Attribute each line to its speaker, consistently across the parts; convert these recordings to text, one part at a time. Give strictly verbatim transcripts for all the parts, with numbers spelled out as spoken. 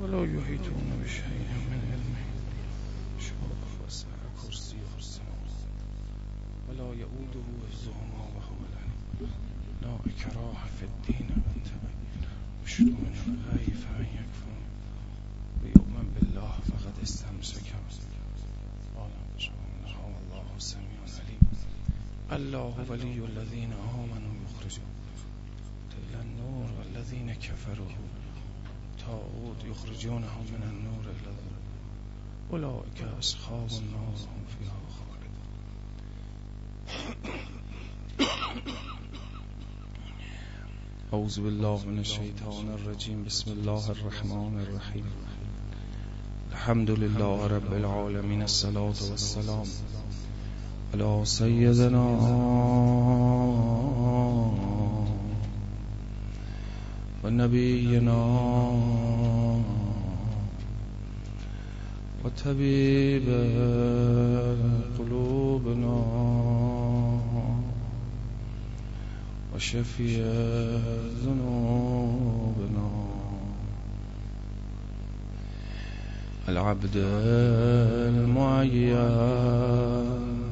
Speaker 1: ولا يحيطون بشيء من علمه وسع كرسيه السماوات ولا يؤوده حفظهما وهو العلي لا إكراه في الدين من تبين رشد من الغي فمن يكفر ويؤمن بالله فقد استمسك والله سميع عليم. الله ولي الذين آمنوا يخرجون إلى النور والذين كفروا طاغوت يخرجونهم من النور إلى الظلمات أولئك أصحاب النار هم فيها خالدون. أعوذ بالله من الشيطان الرجيم. بسم الله الرحمن الرحيم. الحمد لله رب العالمين. الصلاة والسلام على سيدنا ونبينا وطبيب قلوبنا وشفيع ذنوبنا العبد المعين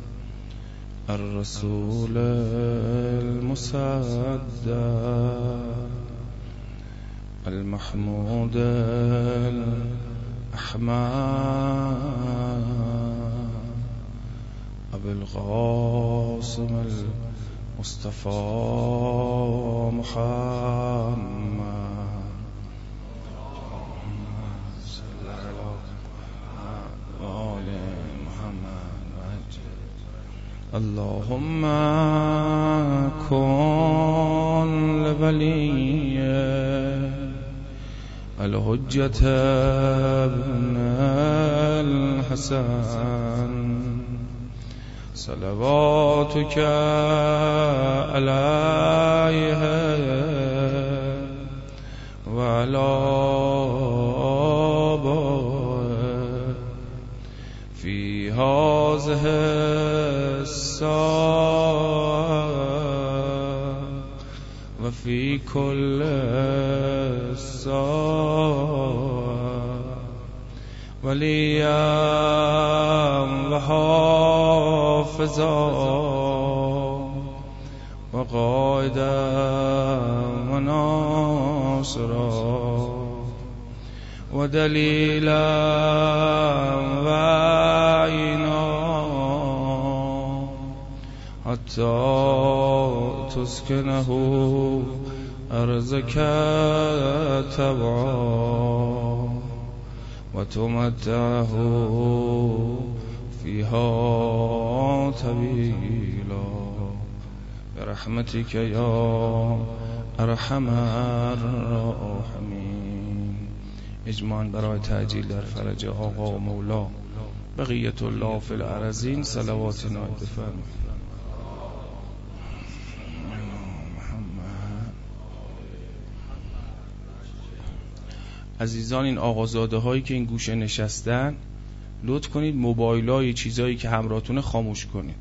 Speaker 1: الرسول المصدق المحمود الأحمد أبو القاسم المصطفى محمد صلى الله على محمد. اللهم كن لوليه الحجة ابن الحسن صلواتك عليه وعلى آبائه في هذه الساعة وفي كل وليا وحافظا وقائدا وناصرا ودليلا وعينا حتى تسكنه أرزك تبعا وتمتعه فيها طويلا برحمتك يا ارحم الراحمین. اجماعاً برای تعجیل در فرج آقا و مولا بقیت الله فی الارضین صلوات نایب بفرمایید. عزیزان، این آقازاده هایی که این گوشه نشستن لطف کنید موبایل های چیزایی که همراهتون خاموش کنید.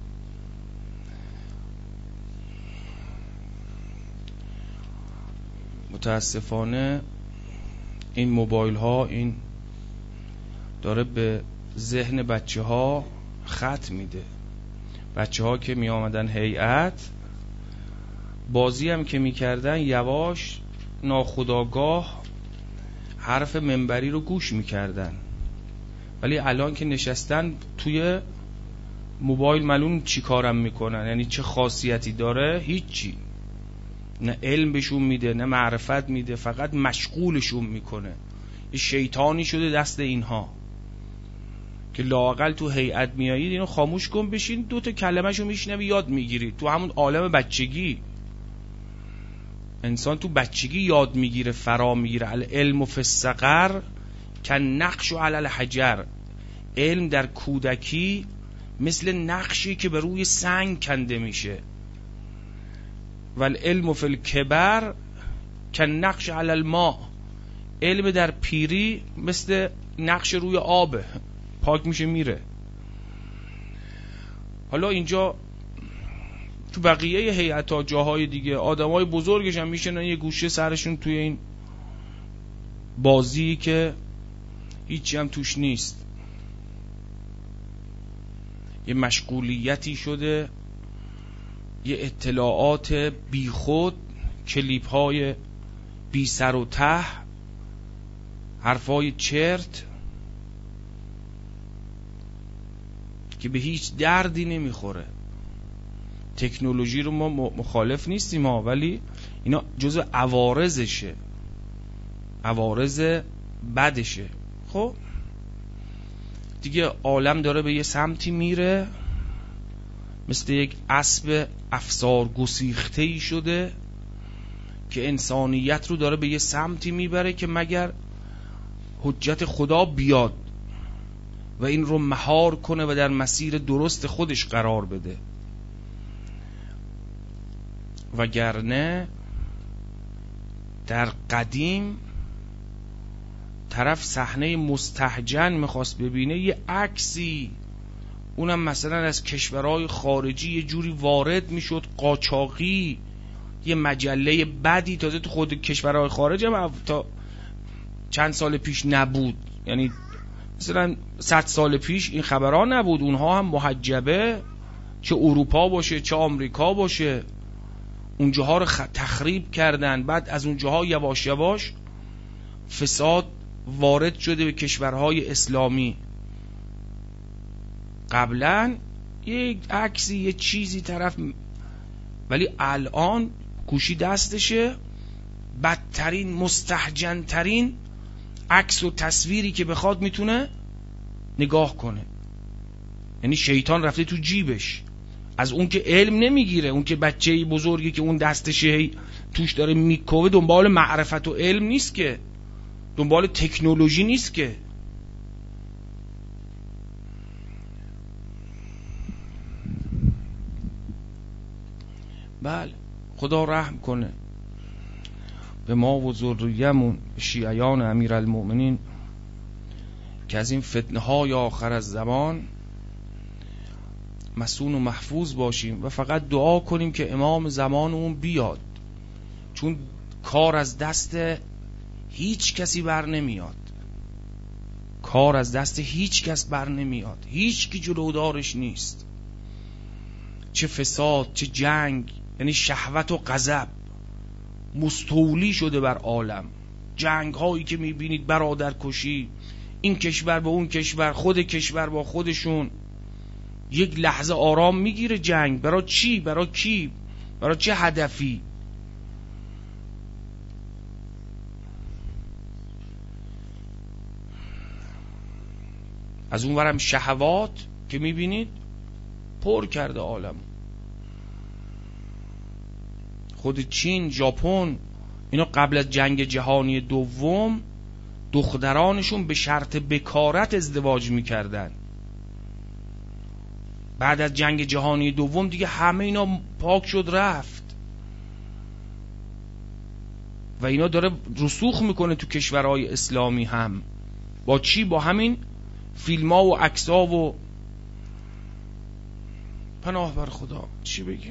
Speaker 1: متاسفانه این موبایل ها این داره به ذهن بچه ها خط میده. بچه ها که می آمدن هیئت بازی هم که می کردن یواش ناخودآگاه حرف منبری رو گوش میکردن، ولی الان که نشستن توی موبایل معلوم چی کارم میکنن، یعنی چه خاصیتی داره؟ هیچی. نه علم بهشون میده نه معرفت میده، فقط مشغولشون میکنه. یه شیطانی شده دست اینها که لااقل تو هیئت میایید اینو خاموش کن بشین دو تا کلمه‌شو میشنوی یاد میگیرید. تو همون عالم بچگی انسان تو بچگی یاد میگیره، فرا میگیره. العلم فی الصغر کالنقش علی الحجر. علم در کودکی مثل نقشی که به روی سنگ کنده میشه. و العلم فی الکبر کالنقش علی الماء. علم در پیری مثل نقش روی آب، پاک میشه میره. حالا اینجا تو بقیه هیئت‌ها جاهای دیگه آدمای بزرگش هم میشنن یه گوشه سرشون توی این بازی که هیچی هم توش نیست، یه مشغولیتی شده، یه اطلاعات بی خود، کلیپ های بی سر و ته، حرفای چرت که به هیچ دردی نمیخوره. تکنولوژی رو ما مخالف نیستیم ها، ولی اینا جزء عوارضشه، عوارض بدشه. خب دیگه عالم داره به یه سمتی میره، مثل یک اسب افسار گسیخته‌ای شده که انسانیت رو داره به یه سمتی میبره که مگر حجت خدا بیاد و این رو مهار کنه و در مسیر درست خودش قرار بده، وگرنه در قدیم طرف صحنه مستهجن میخواست ببینه، یه عکسی، اونم مثلا از کشورهای خارجی یه جوری وارد میشد، قاچاقی، یه مجله بدی، تازه تو خود کشورهای خارج هم تا چند سال پیش نبود، یعنی مثلا صد سال پیش این خبرها نبود، اونها هم محجبه، چه اروپا باشه چه آمریکا باشه، اونجاها رو خ... تخریب کردن. بعد از اونجاها یواش یواش فساد وارد شده به کشورهای اسلامی. قبلا یک عکسی یه چیزی طرف، ولی الان گوشی دستشه، بدترین مستهجنترین عکس و تصویری که بخواد میتونه نگاه کنه. یعنی شیطان رفته تو جیبش، از اون که علم نمیگیره، اون که بچه‌ای بزرگی که اون دستشه توش داره میکوه، دنبال معرفت و علم نیست که، دنبال تکنولوژی نیست که. بله خدا رحم کنه به ما و ذریه‌مون، شیعیان امیرالمؤمنین، که از این فتنه های آخر از زمان مسون و محفوظ باشیم و فقط دعا کنیم که امام زمانمون بیاد، چون کار از دست هیچ کسی بر نمیاد، کار از دست هیچ کس بر نمیاد، هیچ کی جلودارش نیست، چه فساد چه جنگ، یعنی شهوت و غضب مستولی شده بر عالم. جنگ هایی که میبینید، برادر کشی، این کشور با اون کشور، خود کشور با خودشون، یک لحظه آرام میگیره جنگ؟ برای چی؟ برای کی؟ برای چه هدفی؟ از اون ورم شهوات که میبینید پر کرده عالم. خود چین، ژاپن، اینا قبل از جنگ جهانی دوم دخترانشون به شرط بکارت ازدواج میکردن. بعد از جنگ جهانی دوم دیگه همه اینا پاک شد رفت و اینا داره رسوخ میکنه تو کشورهای اسلامی هم. با چی؟ با همین فیلم ها و عکس ها و پناه بر خدا. چی بگیم؟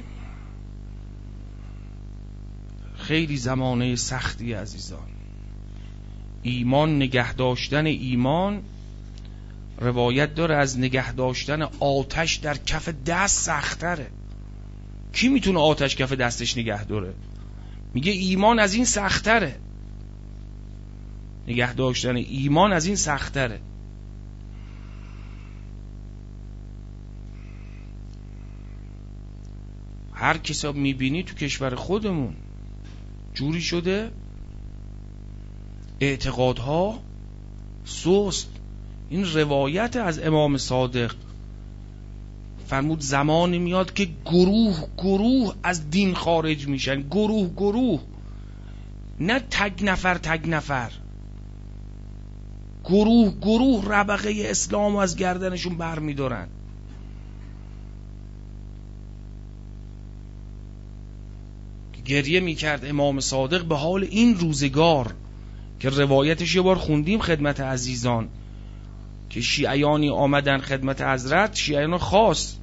Speaker 1: خیلی زمانه سختی عزیزان. ایمان، نگه داشتن ایمان، روایت داره از نگه داشتن آتش در کف دست سختره. کی میتونه آتش کف دستش نگه داره؟ میگه ایمان از این سختره، نگه داشتن ایمان از این سختره. هر کسا میبینی تو کشور خودمون جوری شده، اعتقادها سست. این روایت از امام صادق فرمود زمانی میاد که گروه گروه از دین خارج میشن، گروه گروه، نه تگ نفر تگ نفر، گروه گروه ربقه اسلام از گردنشون بر میدارن. گریه میکرد امام صادق به حال این روزگار که روایتش یه بار خوندیم خدمت عزیزان، که شیعیانی آمدن خدمت حضرت، شیعیان خاص،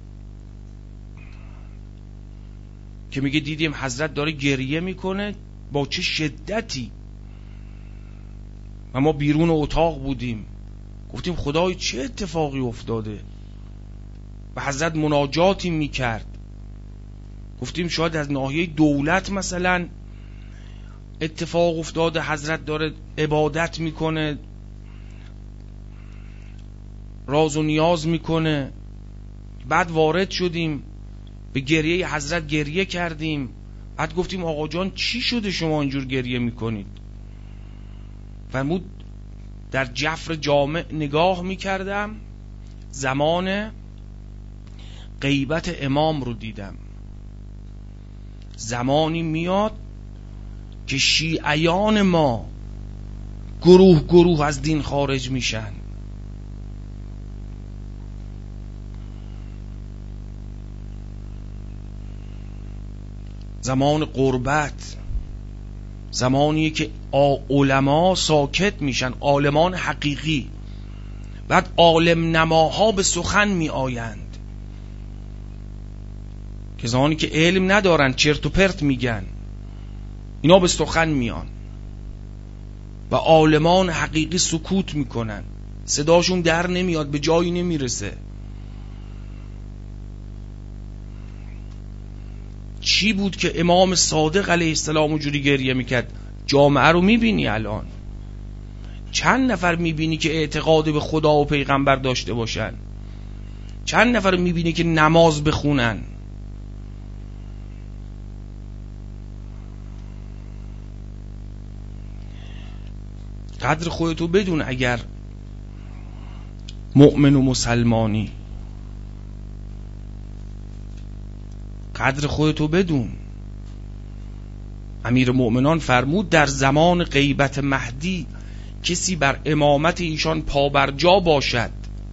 Speaker 1: که میگه دیدیم حضرت داره گریه میکنه، با چه شدتی. و ما بیرون اتاق بودیم، گفتیم خدای چه اتفاقی افتاده. و حضرت مناجاتی میکرد، گفتیم شاید از ناحیه دولت مثلا اتفاق افتاده، حضرت داره عبادت میکنه، راز و نیاز میکنه. بعد وارد شدیم، به گریه حضرت گریه کردیم. بعد گفتیم آقا جان چی شده شما اینجور گریه میکنید؟ فرمود در جفر جامع نگاه میکردم، زمان غیبت امام رو دیدم. زمانی میاد که شیعیان ما گروه گروه از دین خارج میشن. زمان قربت، زمانیه که علما ساکت میشن، عالمان حقیقی. بعد عالم نماها به سخن می آیند، کسانی که علم ندارن چرت و پرت میگن، اینا به سخن میان و عالمان حقیقی سکوت میکنن، صداشون در نمیاد، به جایی نمیرسه. چی بود که امام صادق علیه السلام اونجوری گریه میکرد؟ جامعه رو میبینی الان، چند نفر میبینی که اعتقاد به خدا و پیغمبر داشته باشن؟ چند نفر میبینی که نماز بخونن؟ قدر خودتو بدون. اگر مؤمن و مسلمانی، قدر خودتو بدون. امیر مؤمنان فرمود در زمان غیبت مهدی کسی بر امامت ایشان پابرجا باشد،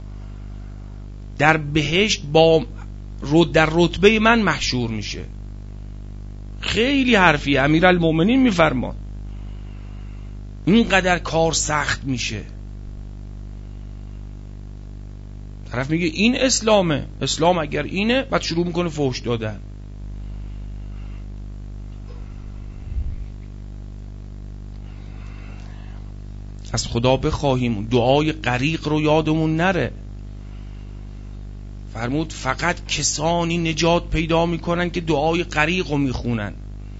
Speaker 1: در بهشت با در رتبه من محشور میشه. خیلی حرفی امیر المؤمنین میفرماد، اینقدر کار سخت میشه. طرف میگه این اسلامه، اسلام اگر اینه، بعد شروع میکنه فحش دادن. از خدا بخواهیم دعای غریق رو یادمون نره. فرمود فقط کسانی نجات پیدا میکنن که دعای غریق رو میخونن.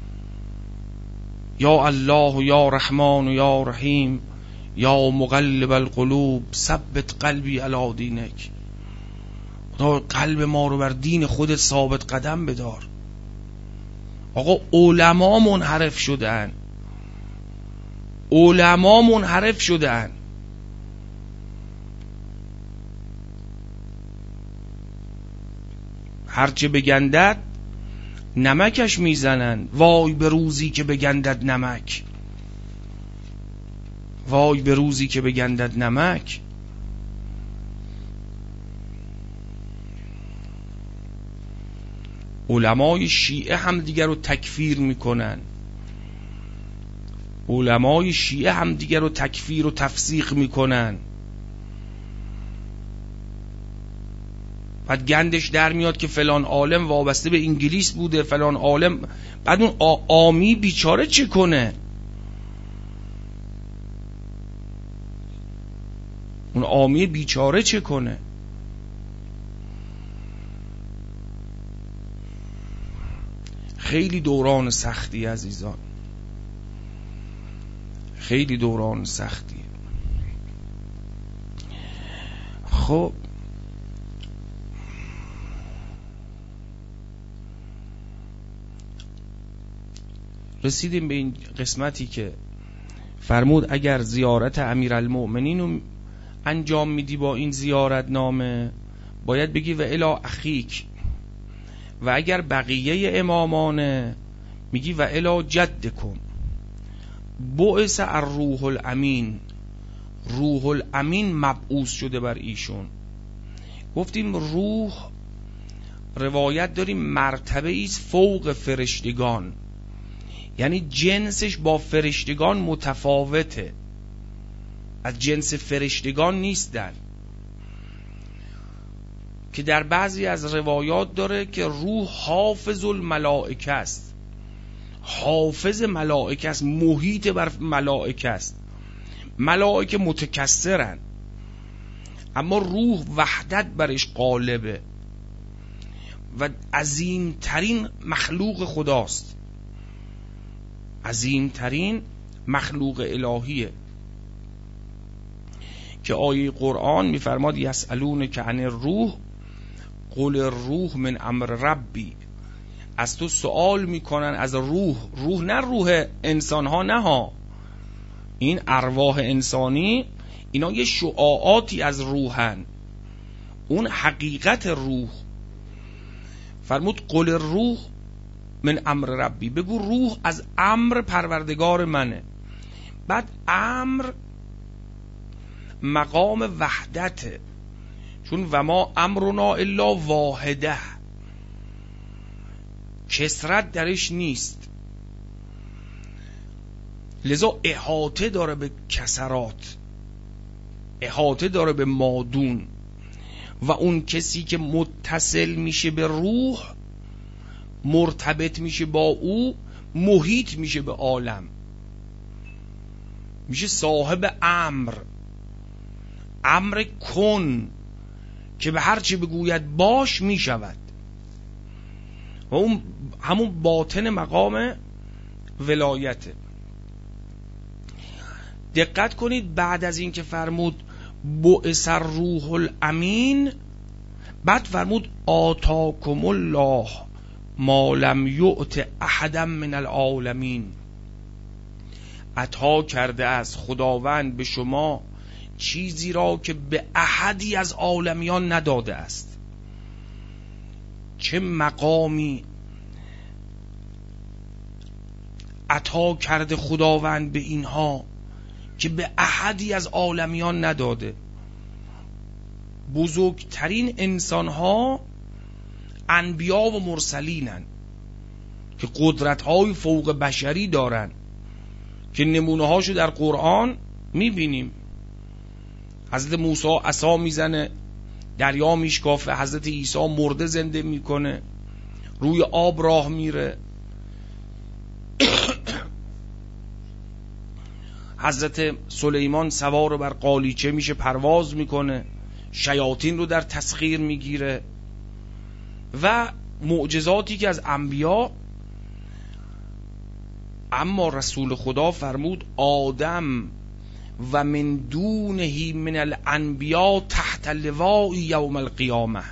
Speaker 1: یا الله و یا رحمان و یا رحیم یا مقلب القلوب ثبت قلبی علی دینک. خدا قلب ما رو بر دین خودت ثابت قدم بدار. آقا علما منحرف شدن، علما منحرف شدن. هرچه بگندد نمکش میزنن. وای به روزی که بگندد نمک، وای به روزی که بگندد نمک. علمای شیعه هم دیگر رو تکفیر میکنن، علمای شیعه هم دیگر رو تکفیر و تفسیق میکنن. بعد گندش در میاد که فلان عالم وابسته به انگلیس بوده، فلان عالم. بعد اون آمی بیچاره چه کنه؟ اون آمی بیچاره چه کنه؟ خیلی دوران سختی عزیزان، خیلی دوران سختی. خب رسیدیم به این قسمتی که فرمود اگر زیارت امیرالمؤمنین رو انجام میدی با این زیارت نامه، باید بگی و الی اخیک، و اگر بقیه امامانه میگی و الی جدکم. بعث الروح الامین، روح الامین مبعوث شده بر ایشون. گفتیم روح روایت داریم مرتبه ایست فوق فرشتگان، یعنی جنسش با فرشتگان متفاوته، از جنس فرشتگان نیستن. که در بعضی از روایات داره که روح حافظ الملائکه است. حافظ ملائکه است، محیط بر ملائکه است. ملائکه متکثرن اما روح وحدت برش غالبه و عظیمترین مخلوق خداست، عظیمترین مخلوق الهیه که آیه قرآن میفرماد یسألونک عن الروح قل الروح من امر ربی. از تو سوال میکنن از روح، روح نه روح انسان ها، نه ها، این ارواح انسانی اینا یه شعاعاتی از روحن، اون حقیقت روح. فرمود قل الروح من امر ربی، بگو روح از امر پروردگار منه. بعد امر مقام وحدته، چون و ما امرنا الا واحده، کثرت درش نیست، لذا احاطه داره به کسرات، احاطه داره به مادون. و اون کسی که متصل میشه به روح، مرتبط میشه با او، محیط میشه به عالم، میشه صاحب امر، امر کن که به هر چی بگوید باش میشود. و اون همون باطن مقام ولایته. دقت کنید بعد از این که فرمود بعث الروح الامین، بعد فرمود آتاکم الله ما لم یؤت احدا من العالمین، عطا کرده از خداوند به شما چیزی را که به احدی از عالمیان نداده است. چه مقامی عطا کرده خداوند به اینها که به احدی از عالمیان نداده. بزرگترین انسانها انبیا و مرسلینن که قدرت‌های فوق بشری دارن که نمونه هاشو در قرآن میبینیم. حضرت موسی عصا میزنه دریا میشکافه، حضرت عیسی مرده زنده میکنه، روی آب راه میره، حضرت سلیمان سوار بر قالیچه میشه پرواز میکنه، شیاطین رو در تسخیر میگیره و معجزاتی که از انبیا. اما رسول خدا فرمود آدم و من دونه من الانبیا تحت لواء یوم القیامه،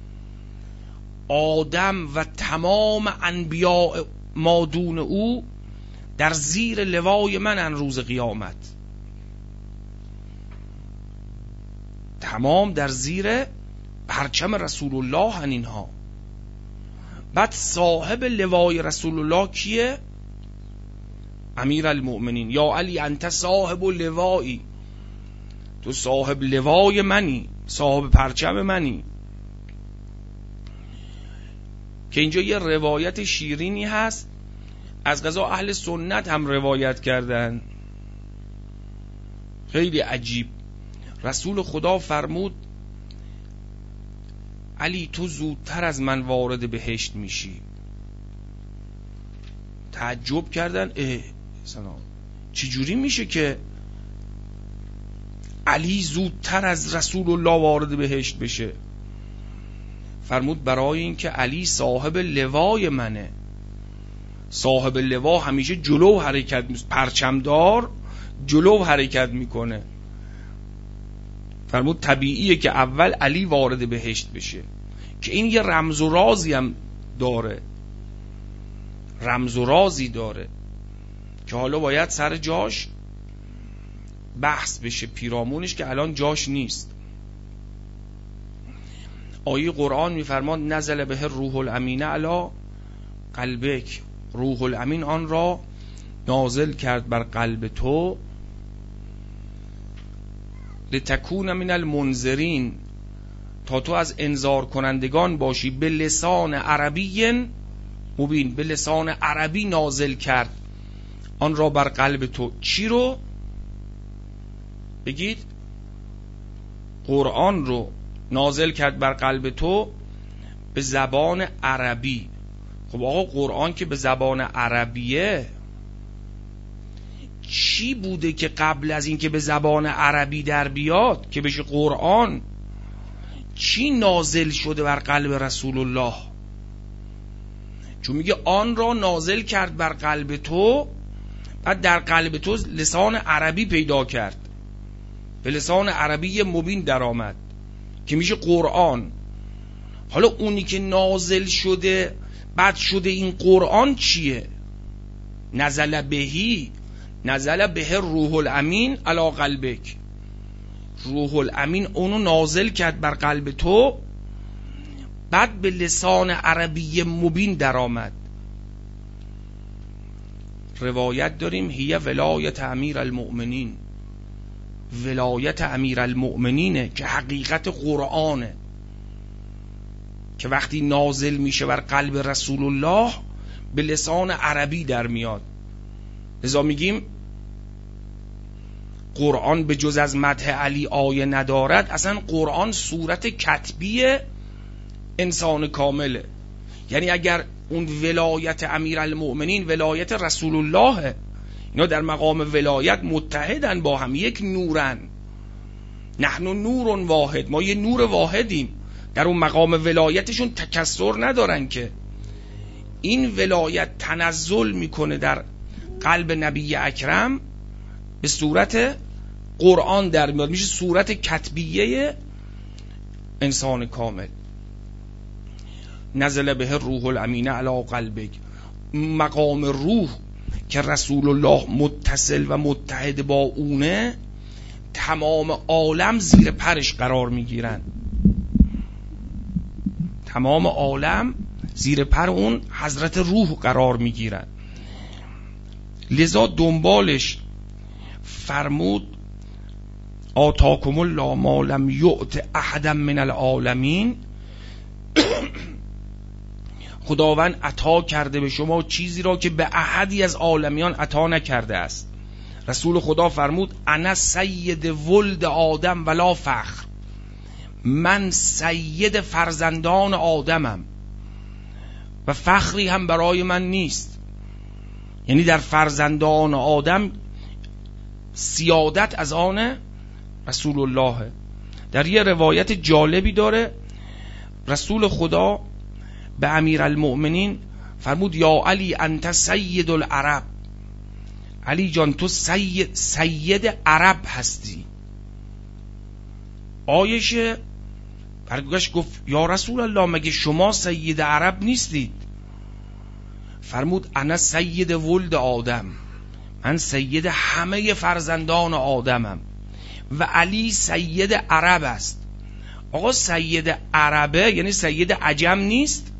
Speaker 1: آدم و تمام انبیا مادون او در زیر لوای من ان روز قیامت، تمام در زیر پرچم رسول الله هن اینها. بعد صاحب لوای رسول الله کیه؟ امیر المؤمنین. یا علی انت صاحب لوایی، تو صاحب لوای منی، صاحب پرچم منی. که اینجا یه روایت شیرینی هست، از قضا اهل سنت هم روایت کردن، خیلی عجیب. رسول خدا فرمود علی تو زودتر از من وارد بهشت میشی. تعجب کردن، اه سلام چی جوری میشه که علی زودتر از رسول الله وارد بهشت بشه؟ فرمود برای این که علی صاحب لوای منه. صاحب لوا همیشه جلو حرکت میکنه، پرچمدار جلو حرکت میکنه. فرمود طبیعیه که اول علی وارد بهشت بشه، که این یه رمز و رازی هم داره، رمز و رازی داره که حالا باید سر جاش بحث بشه، پیرامونش که الان جاش نیست. آیه قرآن میفرماد نزل به روح الامین علی قلبک، روح الامین آن را نازل کرد بر قلب تو، لتکون من المنذرین، تا تو از انذار کنندگان باشی، به لسان عربی مبین، به لسان عربی نازل کرد آن را بر قلب تو. چی رو؟ بگید. قرآن رو نازل کرد بر قلب تو به زبان عربی. خب آقا قرآن که به زبان عربیه، چی بوده که قبل از این که به زبان عربی در بیاد که بشه قرآن، چی نازل شده بر قلب رسول الله؟ چون میگه آن را نازل کرد بر قلب تو، بعد در قلب تو لسان عربی پیدا کرد، به لسان عربی مبین در آمد که میشه قرآن. حالا اونی که نازل شده بعد شده این قرآن چیه؟ نزل بهی، نزل به روح الامین علی قلبک، روح الامین اونو نازل کرد بر قلب تو، بعد به لسان عربی مبین در آمد. روایت داریم هی ولایت امیر المؤمنین، ولایت امیر المؤمنینه که حقیقت قرآنه که وقتی نازل میشه بر قلب رسول الله به لسان عربی در میاد. لذا میگیم قرآن به جز از مدح علی آیه ندارد. اصلا قرآن صورت کتبی انسان کامله. یعنی اگر اون ولایت امیر المؤمنین ولایت رسول الله، اینا در مقام ولایت متحدن با هم، یک نورن، نحن نور واحد، ما یه نور واحدیم، در اون مقام ولایتشون تکثر ندارن که. این ولایت تنزل میکنه در قلب نبی اکرم به صورت قرآن در میاد، میشه صورت کتبیه انسان کامل. نزل به روح الامین علی قلبک، مقام روح که رسول الله متصل و متحد با اونه، تمام عالم زیر پرش قرار میگیرن، تمام عالم زیر پر اون حضرت روح قرار میگیرن. لذا دنبالش فرمود آتاکم الله ما لم یؤت احدا من العالمین، خداوند عطا کرده به شما چیزی را که به احدی از عالمیان عطا نکرده است. رسول خدا فرمود انا سید ولد آدم ولا فخر، من سید فرزندان آدمم و فخری هم برای من نیست. یعنی در فرزندان آدم سیادت از آن رسول الله. در یه روایت جالبی داره رسول خدا به امیر المؤمنین فرمود یا علی انت سید العرب، علی جان تو سید, سید عرب هستی. عایشه برگشت گفت یا رسول الله مگه شما سید عرب نیستید؟ فرمود انا سید ولد آدم، من سید همه فرزندان آدمم و علی سید عرب است. آقا سید عربه یعنی سید عجم نیست؟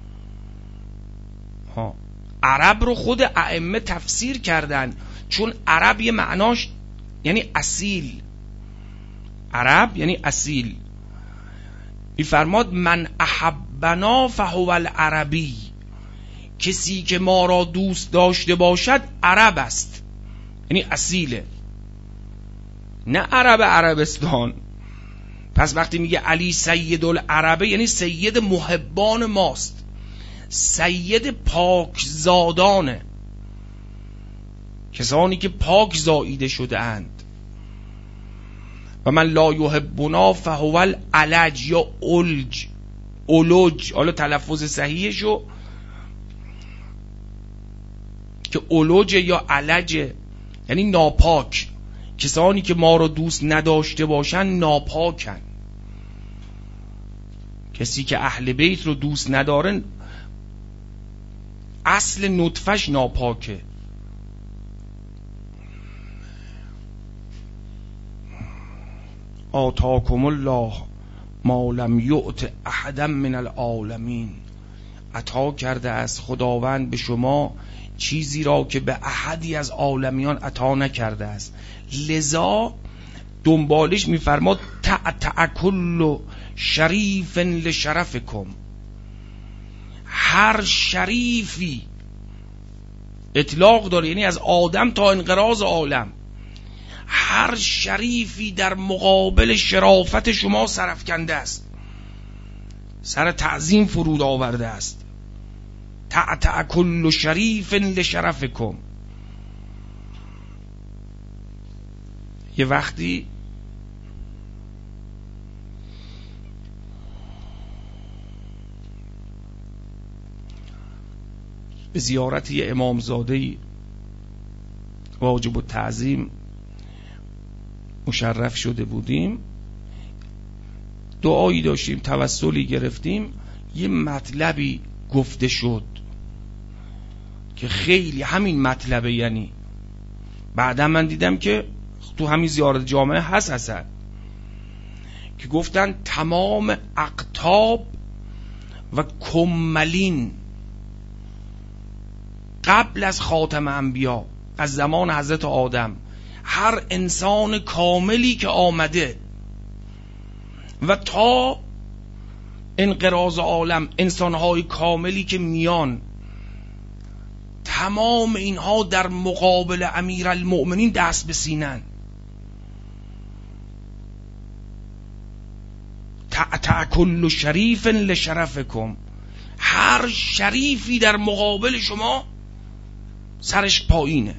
Speaker 1: ها، عرب رو خود ائمه تفسیر کردن، چون عرب یه معناش یعنی اصیل، عرب یعنی اصیل. میفرماد من احبنا فهو العربی، کسی که ما را دوست داشته باشد عرب است، یعنی اصیله، نه عرب عربستان. پس وقتی میگه علی سید العربه یعنی سید محبان ماست، سید پاک زادانه، کسانی که پاک زاییده شده اند. و من لا یحبنا فهو العلج یا اولج، اولوج، حالا تلفظ صحیحشو که اولوج یا علجه یعنی ناپاک. کسانی که ما رو دوست نداشته باشن ناپاکن. کسی که اهل بیت رو دوست ندارن اصل نطفش ناپاکه. آتاکم الله ما لم یؤت احدا من العالمین، عطا کرده از خداوند به شما چیزی را که به احدی از عالمیان عطا نکرده است. لذا دنبالش میفرماد تعتع کل شریف لشرفکم، هر شریفی اطلاق داره، یعنی از آدم تا انقراض عالم، هر شریفی در مقابل شرافت شما سرفکنده است، سر تعظیم فرود آورده است. تعتع کل شریف لشرفکم. یه وقتی به زیارت یه امامزاده‌ای واجب التعظیم مشرف شده بودیم، دعایی داشتیم، توسلی گرفتیم، یه مطلبی گفته شد که خیلی همین مطلبه. یعنی بعدا من دیدم که تو همین زیارت جامعه هست اصلا، که گفتن تمام اقطاب و کملین قبل از خاتم انبیا، از زمان حضرت آدم، هر انسان کاملی که آمده و تا انقراض عالم انسانهای کاملی که میان، تمام اینها در مقابل امیرالمؤمنین دست به سینن. تعتع کل شریف لشرفکم، هر شریفی در مقابل شما سرش پایینه.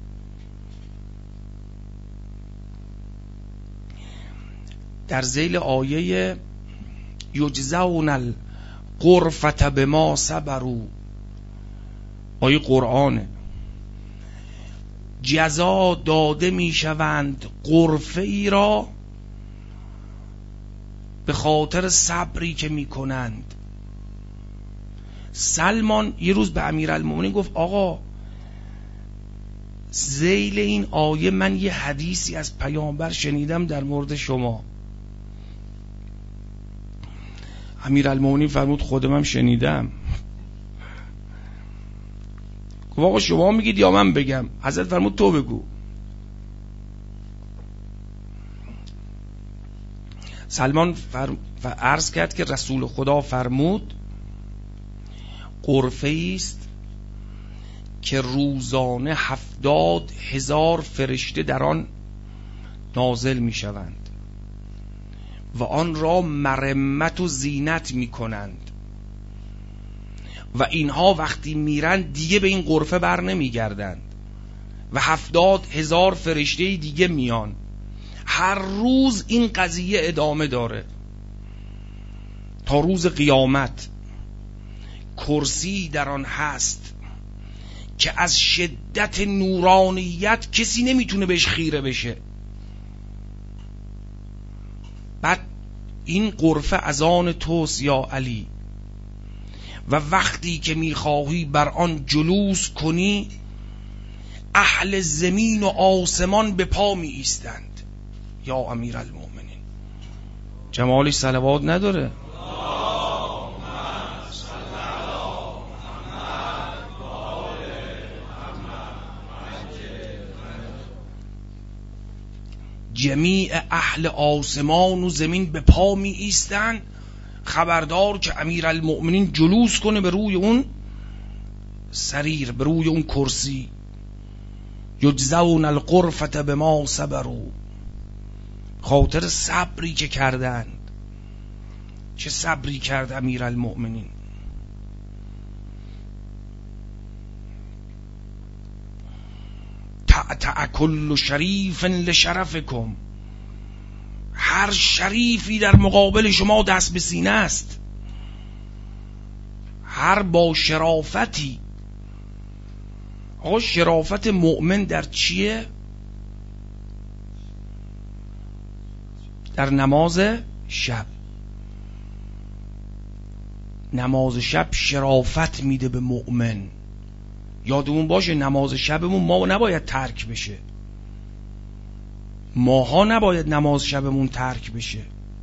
Speaker 1: در ذیل آیه یجزون الغرفة بما صبروا، آیه قرآنه، جزا داده میشوند غرفه ای را به خاطر صبری که میکنند. سلمان یه روز به امیرالمومنین گفت آقا ذیل این آیه من یه حدیثی از پیامبر شنیدم در مورد شما. امیرالمومنین فرمود خودم هم شنیدم. گفت آقا شما میگید یا من بگم؟ حضرت فرمود تو بگو. سلمان فرم... و عرض کرد که رسول خدا فرمود غرفه است که روزانه هفتاد هزار فرشته در آن نازل می شوند و آن را مرمت و زینت می کنند و اینها وقتی میرن دیگه به این غرفه بر نمی گردند و هفتاد هزار فرشته دیگه میان. هر روز این قضیه ادامه داره تا روز قیامت. کرسی در آن هست که از شدت نورانیت کسی نمیتونه بهش خیره بشه. بعد این غرفه از آن توست یا علی، و وقتی که میخواهی بر آن جلوس کنی اهل زمین و آسمان به پا می ایستند. یا امیرالمؤمنین، جمالش صلوات نداره؟ جمیع اهل آسمان و زمین به پا می ایستند خبردار که امیرالمؤمنین جلوس کنه به روی اون سریر، به روی اون کرسی. یجزون الغرفة بما صبروا، خاطر صبری که کردند. چه صبری کرد امیرالمؤمنین؟ تعتع کل شریف لشرفکم، هر شریفی در مقابل شما دست به سینه است، هر با شرافتی. آقا شرافت مؤمن در چیه؟ در نماز شب. نماز شب شرافت میده به مؤمن. یادمون باشه نماز شبمون ما نباید ترک بشه. ماها نباید نماز شبمون ترک بشه.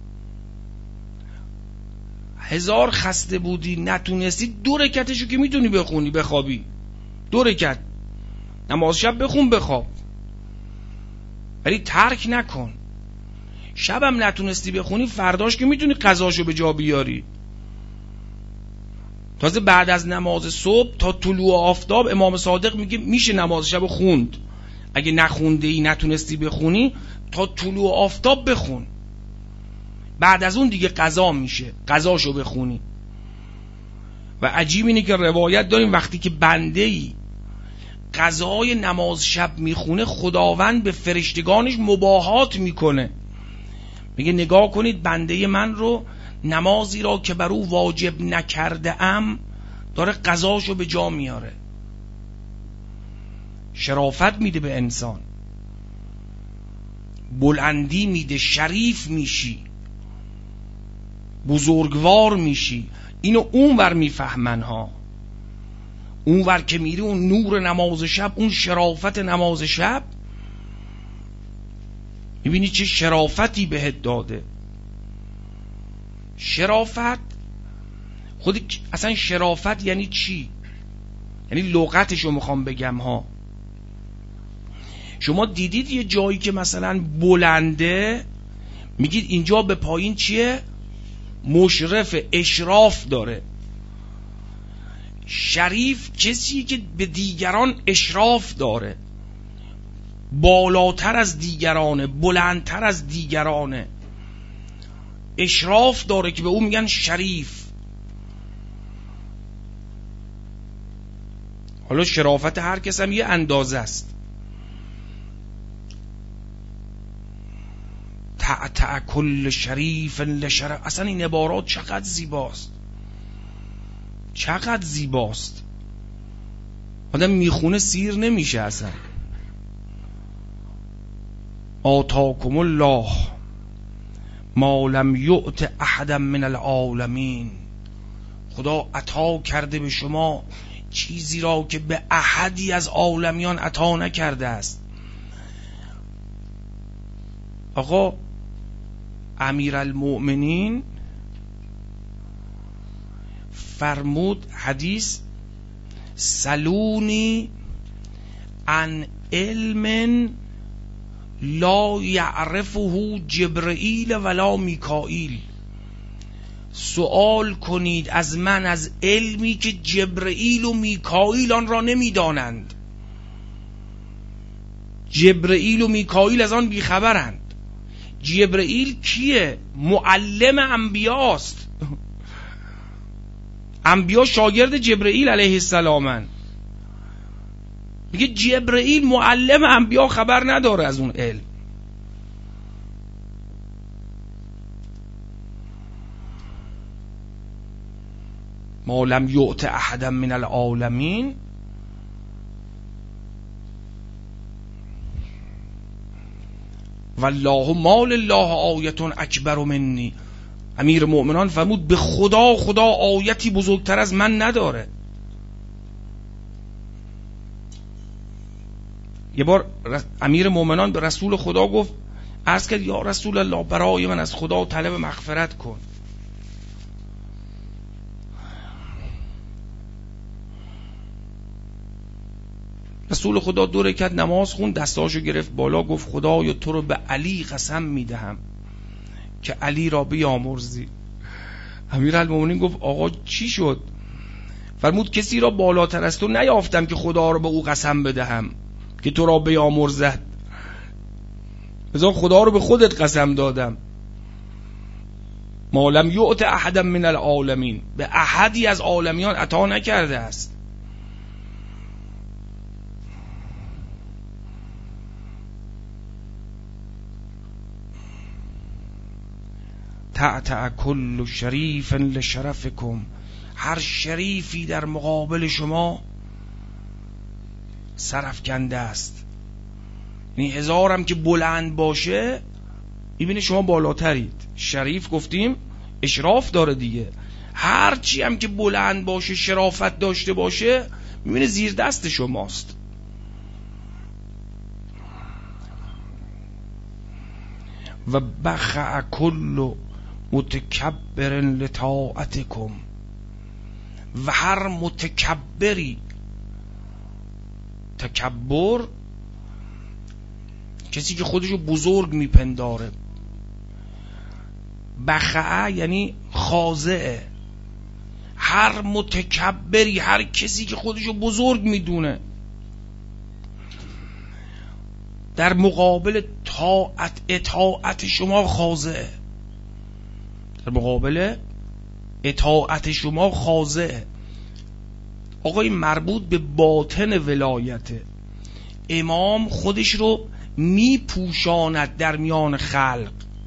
Speaker 1: هزار خسته بودی نتونستی، دو رکعتشو که میتونی بخونی بخوابی، دو رکعت نماز شب بخون بخواب، ولی ترک نکن. شبم نتونستی بخونی فرداش که میتونی قضاشو به جا بیاری. تازه بعد از نماز صبح تا طلوع آفتاب امام صادق میگه میشه نماز شب خوند. اگه نخونده ای نتونستی بخونی تا طلوع آفتاب بخون، بعد از اون دیگه قضا میشه، قضاشو بخونی. و عجیب اینه که روایت داریم وقتی که بنده‌ای قضای نماز شب میخونه خداوند به فرشتگانش مباهات میکنه، میگه نگاه کنید بنده من رو، نمازی را که بر او واجب نکرده ام داره قضاشو به جا میاره. شرافت میده به انسان، بلندی میده، شریف میشی، بزرگوار میشی. اینو اون ور میفهمن ها، اون ور که میری اون نور نماز شب، اون شرافت نماز شب، میبینی چه شرافتی بهت داده. شرافت خود اصلا شرافت یعنی چی؟ یعنی لغتشو میخوام بگم ها. شما دیدید یه جایی که مثلا بلنده میگید اینجا به پایین چیه؟ مشرف، اشراف داره. شریف کسی که به دیگران اشراف داره، بالاتر از دیگرانه، بلندتر از دیگرانه، اشراف داره که به اون میگن شریف. حالا شرافت هر کس هم یه اندازه است. تعتع کل شریف لشرف. اصلا این عبارات چقدر زیباست، چقدر زیباست، آدم میخونه سیر نمیشه اصلا. آتاکم الله ما لم یؤت احدا من العالمین. خدا عطا کرده به شما چیزی را که به احدی از عالمیان عطا نکرده است. آقا امیرالمؤمنین فرمود حدیث سلونی عن علم لا یعرفه جبرئیل ولا میکائیل. سوال کنید از من از علمی که جبرئیل و میکائیل آن را نمیدانند. جبرئیل و میکائیل از آن بیخبرند. جبرئیل کیه؟ معلم انبیاست. انبیا شاگرد جبرئیل علیه السلامن. میگه جبرئیل معلم انبیا خبر نداره از اون علم. ما لم یؤت احدا من العالمین. والله ما لله آیة اکبر منی. امیر مؤمنان فرمود به خدا خدا آیتی بزرگتر از من نداره. یه بار امیر مؤمنان به رسول خدا گفت، عرض کرد یا رسول الله برای من از خدا طلب مغفرت کن. رسول خدا دو رکعت نماز خون، دستاشو گرفت بالا، گفت خدایا تو رو به علی قسم میدهم که علی را بیامرزی. امیرالمومنین گفت آقا چی شد؟ فرمود کسی را بالاتر از تو نیافتم که خدا را به او قسم بدهم که تو را بیامرزد، لذا خدا رو به خودت قسم دادم. ما لم یؤت احدا من العالمین. به احدی از عالمیان عطا نکرده است. تعتع کل شریف لشرفکم. هر شریفی در مقابل شما سرافکنده است. یعنی هزارم که بلند باشه میبینه شما بالاترید. شریف گفتیم اشراف داره دیگه. هر چی هم که بلند باشه، شرافت داشته باشه، میبینه زیر دست شماست. و بخع کل متکبر لطاعتکم. و هر متکبری، تکبر کسی که خودشو بزرگ میپنداره، بخعه یعنی خاضعه. هر متکبری، هر کسی که خودشو بزرگ میدونه، در مقابل طاعت اطاعت شما خاضعه. در مقابل اطاعت شما خاضعه. آقا این مربوط به باطن ولایته. امام خودش رو میپوشاند در میان خلق.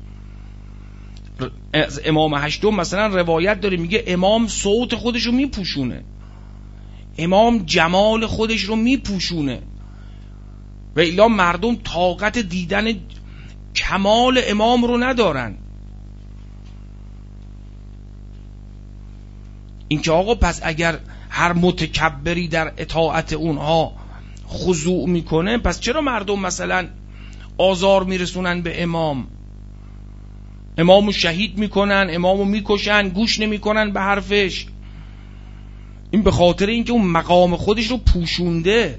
Speaker 1: از امام هشتم مثلا روایت داره میگه امام صوت خودش رو میپوشونه، امام جمال خودش رو میپوشونه، و الا مردم طاقت دیدن کمال امام رو ندارن. این که آقا پس اگر هر متکبری در اطاعت اونها خضوع میکنه، پس چرا مردم مثلا آزار میرسونن به امام، امامو شهید میکنن، امامو میکشن، گوش نمیکنن به حرفش؟ این به خاطر اینکه اون مقام خودش رو پوشونده،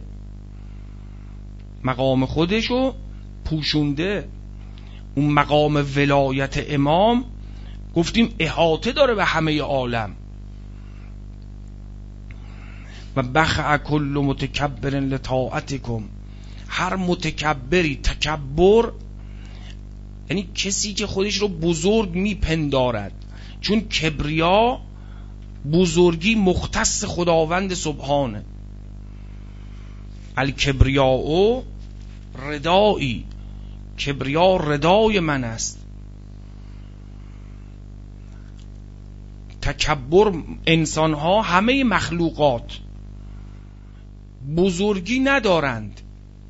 Speaker 1: مقام خودش رو پوشونده. اون مقام ولایت امام گفتیم احاطه داره به همه عالم. و بخع کل متکبر لطاعتکم، هر متکبری، تکبر یعنی کسی که خودش رو بزرگ میپندارد، چون کبریا بزرگی مختص خداوند سبحانه. الکبریاء ردایی، کبریا ردای من است. تکبر انسان ها، همه مخلوقات بزرگی ندارند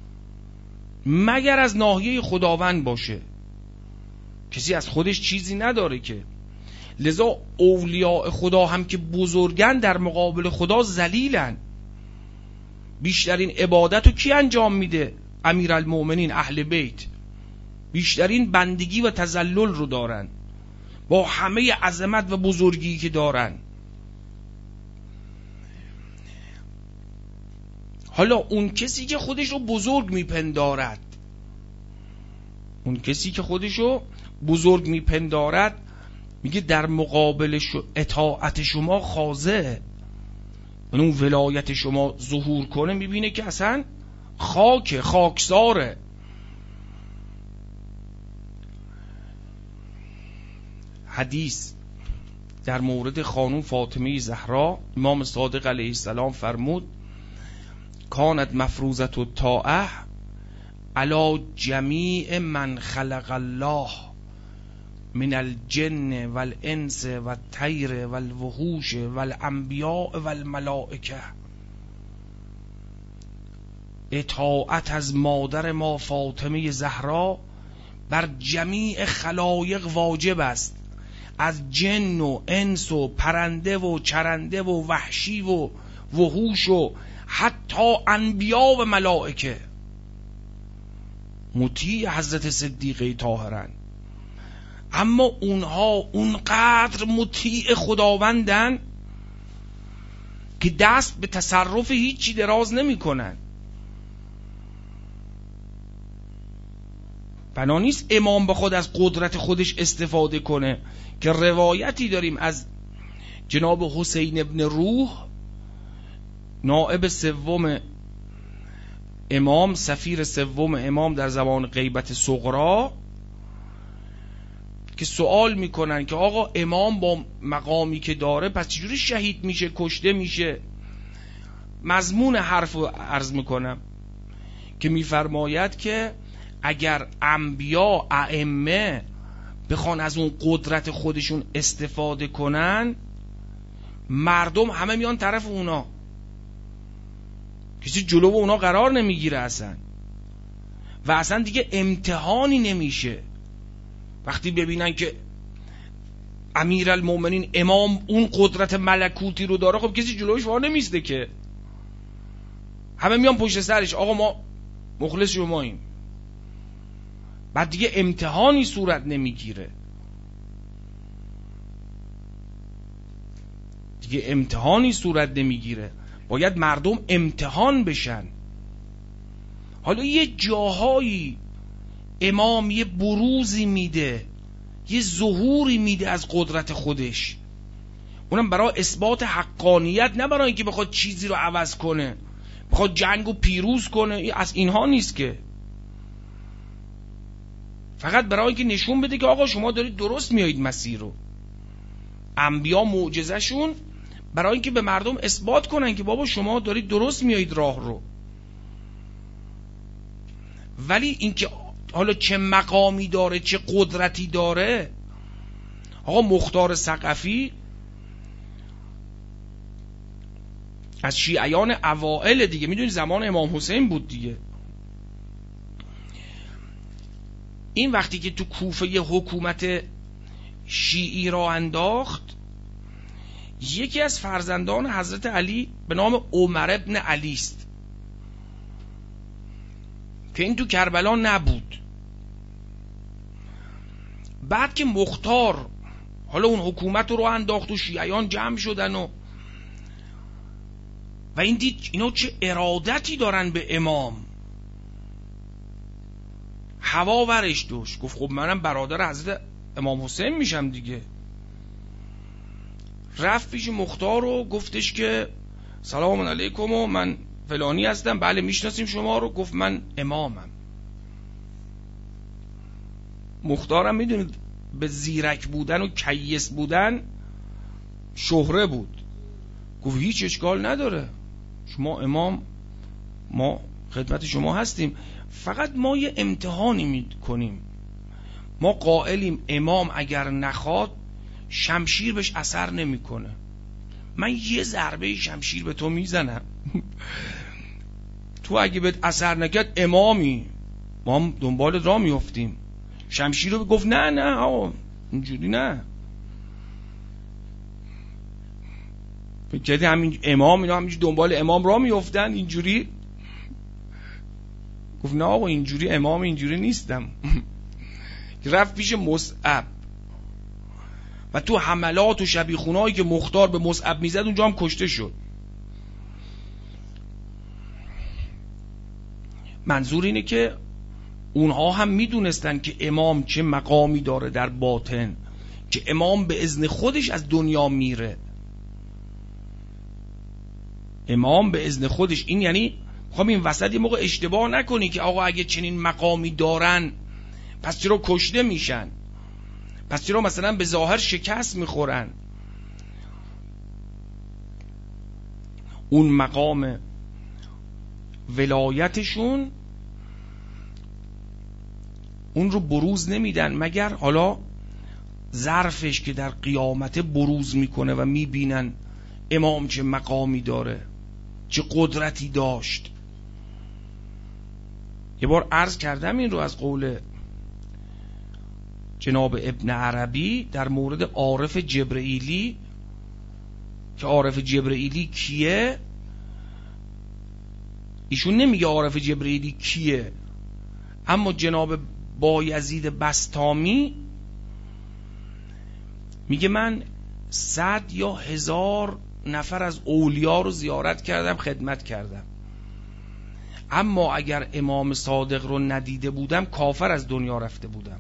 Speaker 1: مگر از ناحیه خداوند باشه. کسی از خودش چیزی نداره که. لذا اولیاء خدا هم که بزرگن در مقابل خدا ذلیلن. بیشترین عبادت رو کی انجام میده؟ امیرالمؤمنین، اهل بیت. بیشترین بندگی و تذلل رو دارن با همه عظمت و بزرگی که دارن. حالا اون کسی که خودش رو بزرگ میپندارد، اون کسی که خودش رو بزرگ میپندارد میگه در مقابل اطاعت شما خاضعه. اون ولایت شما ظهور کنه میبینه که اصلا خاک خاکساره. حدیث در مورد خانم فاطمه زهرا، امام صادق علیه السلام فرمود کانت مفروضت الطاعه علی جمیع من خلق الله من الجن والانس والطیر والوحوش والانبیاء والملائکه. اطاعت از مادر ما فاطمه زهرا بر جمیع خلایق واجب است، از جن و انس و پرنده و چرنده و وحشی و وحوش و حتی انبیا و ملائکه. مطیع حضرت صدیقه طاهرن، اما اونها اونقدر مطیع خداوندن که دست به تصرف هیچی دراز نمی کنن. بنا نیست امام به خود از قدرت خودش استفاده کنه، که روایتی داریم از جناب حسین ابن روح، نائب سوم امام، سفیر سوم امام در زمان غیبت صغرا، که سوال میکنن که آقا امام با مقامی که داره پس چجوری شهید میشه، کشته میشه؟ مضمون حرف رو عرض میکنم که میفرماید که اگر انبیا، ائمه بخوان از اون قدرت خودشون استفاده کنن، مردم همه میان طرف اونا، کسی جلو اونا قرار نمیگیره اصلا، و اصلا دیگه امتحانی نمیشه. وقتی ببینن که امیرالمؤمنین امام اون قدرت ملکوتی رو داره، خب کسی جلوش وار نمیسته که، همه میان پشت سرش، آقا ما مخلص شماییم. بعد دیگه امتحانی صورت نمیگیره، دیگه امتحانی صورت نمیگیره. باید مردم امتحان بشن. حالا یه جاهایی امام یه بروزی میده، یه ظهوری میده از قدرت خودش، اونم برای اثبات حقانیت، نه برای اینکه بخواد چیزی رو عوض کنه، بخواد جنگو پیروز کنه. از اینها نیست که، فقط برای اینکه نشون بده که آقا شما دارید درست میایید مسیر رو. انبیا معجزهشون برای اینکه به مردم اثبات کنن که بابا شما دارید درست میایید راه رو. ولی اینکه حالا چه مقامی داره چه قدرتی داره، آقا مختار ثقفی از شیعیان اوائل دیگه، میدونی زمان امام حسین بود دیگه. این وقتی که تو کوفه یه حکومت شیعی را انداخت، یکی از فرزندان حضرت علی به نام عمر ابن علی است که این تو کربلا نبود. بعد که مختار حالا اون حکومت رو انداخت و شیعیان جمع شدن و و این دید اینا چه ارادتی دارن به امام، هوا ورش دوش، گفت خب منم برادر حضرت امام حسین میشم دیگه. رفت پیش مختار و گفتش که سلام علیکم و من فلانی هستم، بله میشناسیم شما رو. گفت من امامم. مختارم میدونید به زیرک بودن و کیس بودن شهره بود. گفت هیچ اشکال نداره، شما امام، ما خدمت شما هستیم، فقط ما یه امتحانی میکنیم. ما قائلیم امام اگر نخواد شمشیر بهش اثر نمیکنه. من یه ضربه شمشیر به تو میزنم تو اگه بهت اثر نکرد امامی، ما هم دنبال راه میافتیم. شمشیر رو گفت نه نه آقا اینجوری نه، فکر همین امام اینا همینجوری دنبال امام راه میافتن اینجوری. گفت نه آقا اینجوری امام اینجوری نیستم. رفت پیش مصعب و تو حملات و شبیخونهایی که مختار به مصعب میزد اونجا هم کشته شد. منظور اینه که اونها هم میدونستن که امام چه مقامی داره در باطن، که امام به اذن خودش از دنیا میره. امام به اذن خودش، این یعنی میخوام این وسط یه موقع اشتباه نکنی که آقا اگه چنین مقامی دارن پس چرا کشته میشن، پس چرا مثلا به ظاهر شکست میخورن. اون مقام ولایتشون اون رو بروز نمیدن مگر حالا ظرفش که در قیامت بروز میکنه و میبینن امام چه مقامی داره، چه قدرتی داشت. یه بار عرض کردم این رو از قول جناب ابن عربی در مورد عارف جبرئیلی، که عارف جبرئیلی کیه؟ ایشون نمیگه عارف جبرئیلی کیه، اما جناب بایزید بسطامی میگه من صد یا هزار نفر از اولیا رو زیارت کردم، خدمت کردم، اما اگر امام صادق رو ندیده بودم کافر از دنیا رفته بودم.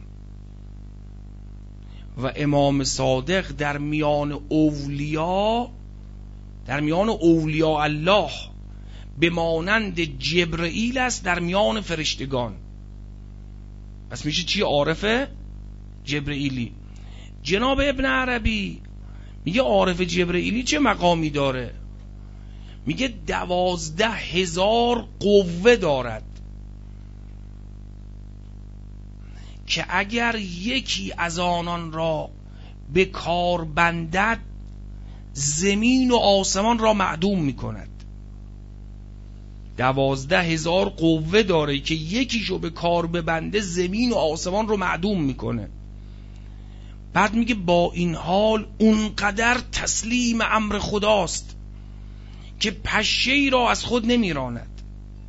Speaker 1: و امام صادق در میان اولیا، در میان اولیاء الله به مانند جبرئیل است در میان فرشتگان. پس میشه چی؟ عارف جبرئیلی. جناب ابن عربی میگه عارف جبرئیلی چه مقامی داره؟ میگه دوازده هزار قوه دارد که اگر یکی از آنان را به کار بندد زمین و آسمان را معدوم میکند. دوازده هزار قوه داره که یکیشو به کار ببنده زمین و آسمان رو معدوم میکنه. بعد میگه با این حال اونقدر تسلیم امر خداست که پشه‌ای را از خود نمیراند.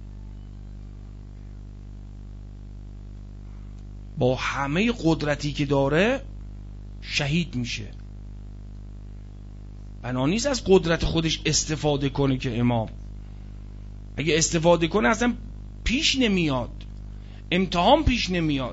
Speaker 1: با همه قدرتی که داره شهید میشه. بنا نیست از قدرت خودش استفاده کنه که امام، اگه استفاده کنه اصلا پیش نمیاد، امتحان پیش نمیاد.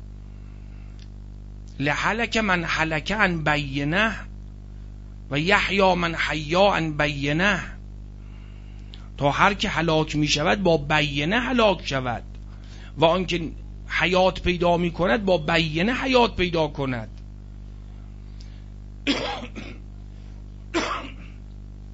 Speaker 1: لحلک من حلک عن بینه و یحیی من حیا عن بینه، تا هر که هلاک می شود با بینه هلاک شود و آنکه حیات پیدا می کند با بینه حیات پیدا کند.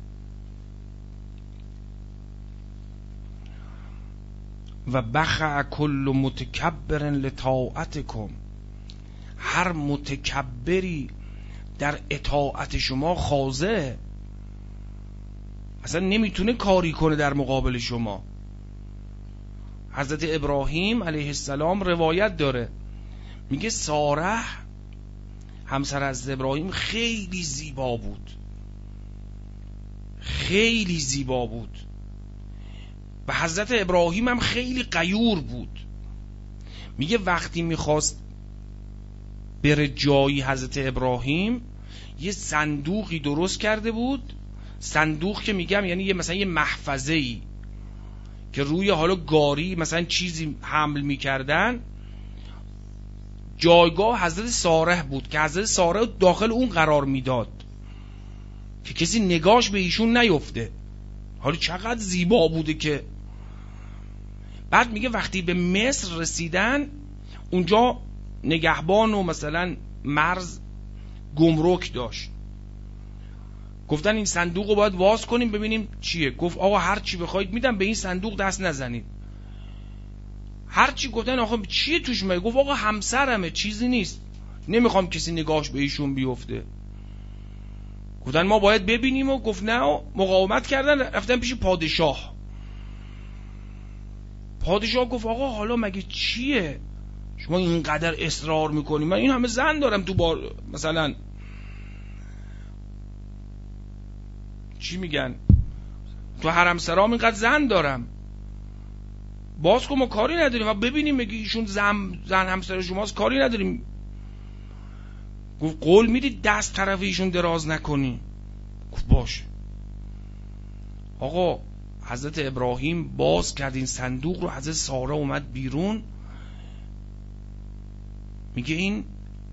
Speaker 1: و بخع کل متکبر لطاعتکم، هر متکبری در اطاعت شما خاضعه، اصلا نمیتونه کاری کنه در مقابل شما. حضرت ابراهیم علیه السلام روایت داره، میگه ساره همسر حضرت ابراهیم خیلی زیبا بود، خیلی زیبا بود و حضرت ابراهیم هم خیلی غیور بود. میگه وقتی میخواست بره جایی حضرت ابراهیم یه صندوقی درست کرده بود، صندوق که میگم یعنی یه مثلا یه محفظه‌ای که روی حالا گاری مثلا چیزی حمل میکردن، جایگاه حضرت ساره بود که حضرت ساره داخل اون قرار میداد که کسی نگاش به ایشون نیفته. حالا چقدر زیبا بوده که. بعد میگه وقتی به مصر رسیدن اونجا نگهبان و مثلا مرز گمرک داشت، گفتن این صندوق رو باید واز کنیم ببینیم چیه. گفت آقا هر چی بخواید میدم، به این صندوق دست نزنید. هر چی گفتن آقا چیه توش؟ میگه گفت آقا همسرمه، چیزی نیست، نمیخوام کسی نگاهش به ایشون بیفته. گفتن ما باید ببینیم و گفت نه و مقاومت کردن، رفتن پیش پادشاه. پادشاه گفت آقا حالا مگه چیه شما اینقدر اصرار میکنی؟ من این همه زن دارم تو بار مثلا چی میگن تو حرم سرام اینقدر زن دارم، باز کن ما کاری نداریم و ببینیم مگه ایشون زن زن همسر شماست، کاری نداریم. گفت قول میدی دست طرف ایشون دراز نکنی؟ گفت باشه. آقا حضرت ابراهیم باز کرد این صندوق رو، حضرت ساره اومد بیرون، میگه این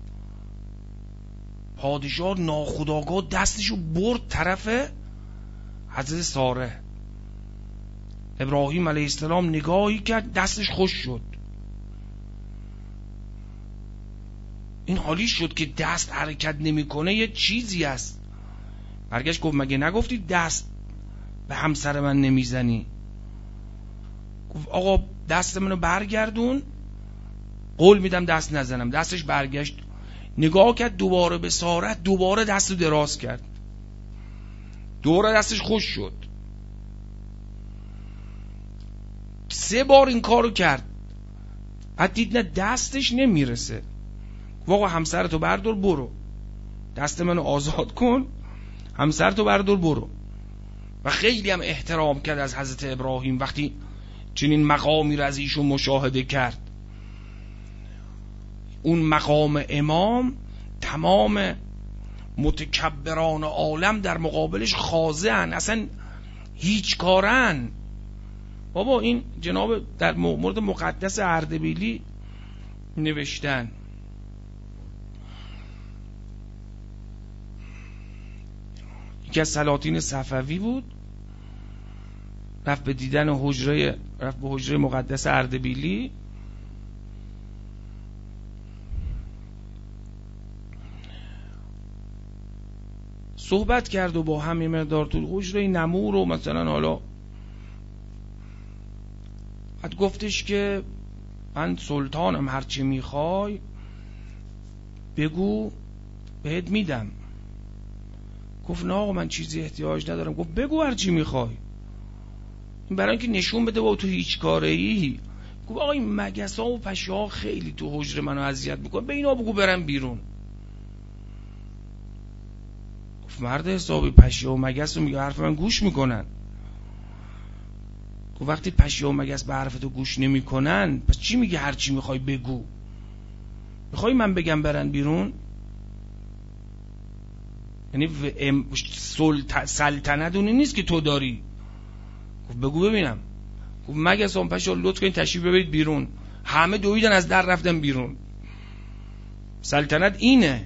Speaker 1: پادشاه ناخودآگاه دستشو برد طرف حضرت ساره. ابراهیم علیه السلام نگاهی کرد دستش خوش شد. این حالی شد که دست حرکت نمیکنه یه چیزی است. برگشت گفت مگه نگفتی دست به همسر من نمیزنی؟ گفت آقا دست منو برگردون، قول میدم دست نزنم. دستش برگشت، نگاه کرد دوباره به ساره، دوباره دستو دراز کرد، دوباره دستش خوش شد. سه بار این کارو کرد، بعد دید نه دستش نمیرسه. گفت آقا همسرتو بردار برو، دست منو آزاد کن، همسرتو بردار برو. و خیلی هم احترام کرد از حضرت ابراهیم وقتی چنین مقامی رو از ایشون مشاهده کرد. اون مقام امام تمام متکبران عالم در مقابلش خاضعن، اصلا هیچ کارن. بابا این جناب در مورد مقدس اردبیلی نوشتن، یکی از سلاطین صفوی بود، رفت به دیدن حجره، رفت به حجره مقدس اردبیلی. صحبت کرد و با هم یه مقدار طول حجره نمور و مثلا حالا بعد گفتش که من سلطانم، هرچی میخوای بگو بهت میدم. گفت نه آقا من چیزی احتیاج ندارم. گفت بگو هرچی میخوای. این برای اینکه نشون بده با تو هیچ کاره ای. گفت آقا این مگسا و پشه ها خیلی تو حجره منو اذیت میکنن، به اینا بگو برم بیرون. گفت مرد حسابی پشه و مگس رو میگه حرف من گوش میکنن. گفت وقتی پشه و مگس به حرف تو گوش نمیکنن پس چی میگه هرچی میخوای بگو؟ میخوای من بگم برن بیرون؟ یعنی سلطنت اونی نیست که تو داری. گفت بگو ببینم. گفت مگس اون پشه لطف کنید تشریف ببرید بیرون. همه دویدن از در رفتن بیرون. سلطنت اینه.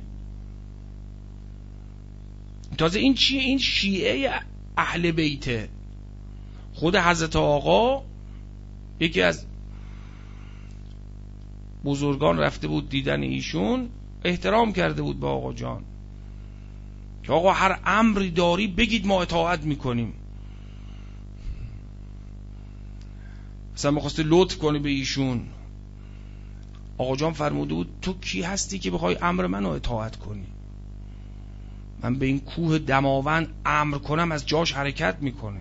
Speaker 1: تازه این چیه؟ این شیعه اهل بیته. خود حضرت آقا یکی از بزرگان رفته بود دیدن ایشون، احترام کرده بود به آقا جان که آقا هر امری داری بگید ما اطاعت میکنیم. مثلا می‌خواسته لطف کنه به ایشون. آقا جان فرموده بود تو کی هستی که بخوای امر منو اطاعت کنی؟ من به این کوه دماوند امر کنم از جاش حرکت میکنه.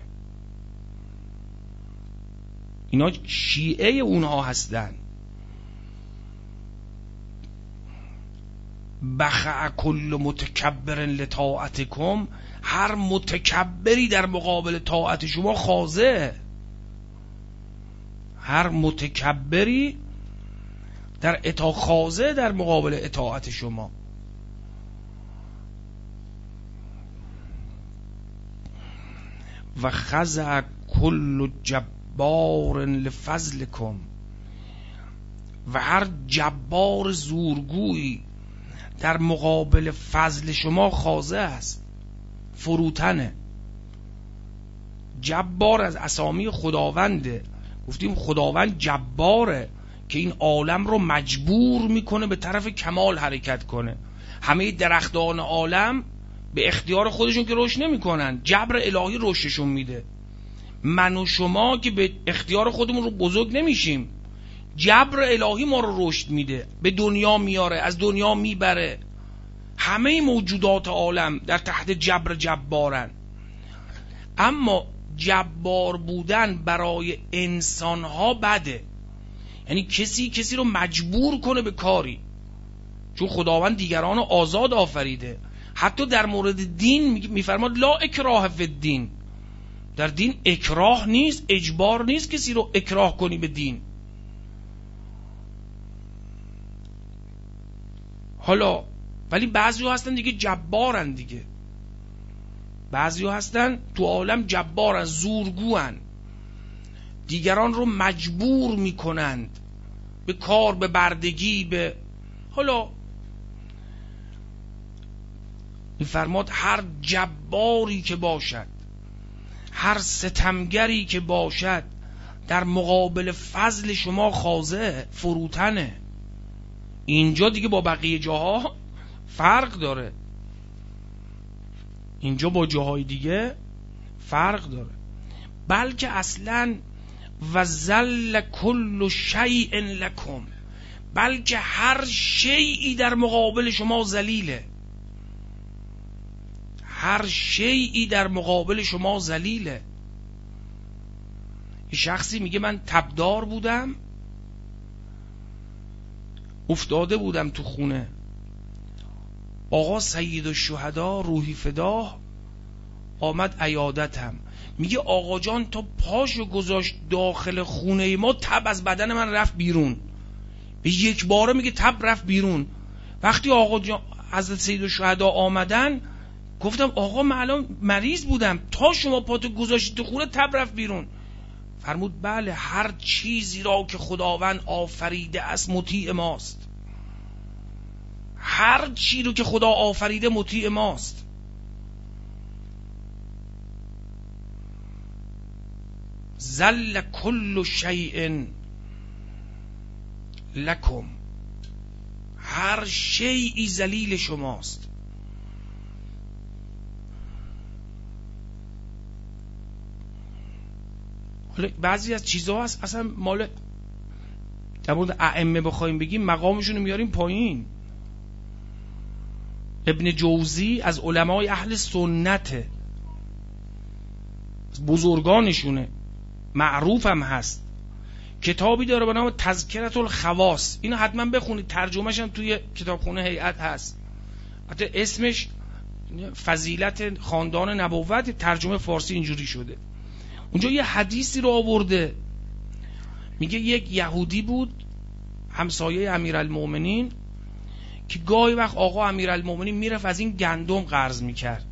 Speaker 1: اینا شیعه اونها هستن. بخع کل متکبر لطاعتکم، هر متکبری در مقابل طاعت شما خاضع. هر متکبری در اطاع خاضع در مقابل اطاعت شما. و خضع کل جبار لفضلکم، و هر جبار زورگویی در مقابل فضل شما خاضع است، فروتنه. جبار از اسامی خداونده. گفتیم خداوند جباره که این عالم رو مجبور میکنه به طرف کمال حرکت کنه. همه درختان عالم به اختیار خودشون که رشد نمیکنن، جبر الهی رشدشون میده. من و شما که به اختیار خودمون رو بزرگ نمیشیم، جبر الهی ما رو رشد میده، به دنیا میاره، از دنیا میبره. همه موجودات عالم در تحت جبر جبارن. اما جبار بودن برای انسانها بده، یعنی کسی کسی رو مجبور کنه به کاری، چون خداوند دیگران رو آزاد آفریده. حتی در مورد دین میفرماد لا اکراه فی الدین، در دین اکراه نیست، اجبار نیست کسی رو اکراه کنی به دین. حالا ولی بعضی ها هستن دیگه جبارن دیگه، بعضی ها هستن تو عالم جبارن، زورگوان، دیگران رو مجبور میکنند به کار، به بردگی، به حالا میفرماد هر جباری که باشد، هر ستمگری که باشد در مقابل فضل شما خاضع، فروتنه. اینجا دیگه با بقیه جاها فرق داره، اینجا با جاهای دیگه فرق داره. بلکه اصلا و ذل کل شیء لکم، بلکه هر شیئی در مقابل شما ذلیله، هر شیئی در مقابل شما ذلیله. یه شخصی میگه من تبدار بودم، افتاده بودم تو خونه، آقا سید الشهدا روحی فداه آمد عیادتم. میگه آقا جان تا پاشو گذاشت داخل خونه ما، تب از بدن من رفت بیرون. به یک باره میگه تب رفت بیرون. وقتی آقا جان حضرت سید الشهدا آمدن، گفتم آقا من الان مریض بودم، تا شما پاتو گذاشتی تو خونه تب رفت بیرون. فرمود بله، هر چیزی را که خداوند آفریده است مطیع ماست، هر چی رو که خدا آفریده مطیع ماست. ذل کل شیء لکم، هر شیئی ذلیل شماست. بعضی از چیزها هست اصلا مال در مورد ائمه بخوایم بگیم مقامشون رو میاریم پایین. ابن جوزی از علمای اهل سنته، بزرگانشونه، معروف هم هست. کتابی داره به نام تذکرة الخواص، اینو حتما بخونید، ترجمهش هم توی کتابخونه هیئت هست. حتی اسمش فضیلت خاندان نبوت، ترجمه فارسی اینجوری شده. اونجا یه حدیثی رو آورده، میگه یک یهودی بود همسایه امیرالمومنین که گاهی وقت آقا امیرالمومنین میرفت از این گندم قرض میکرد.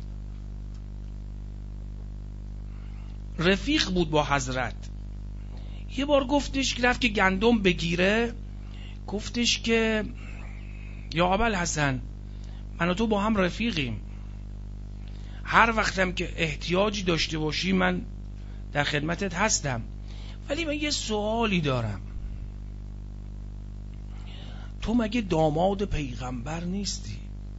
Speaker 1: رفیق بود با حضرت. یه بار گفتش که رفت که گندم بگیره، گفتش که یا ابوالحسن من و تو با هم رفیقیم، هر وقتم که احتیاجی داشته باشی من در خدمتت هستم، ولی من یه سوالی دارم، تو مگه داماد پیغمبر نیستی؟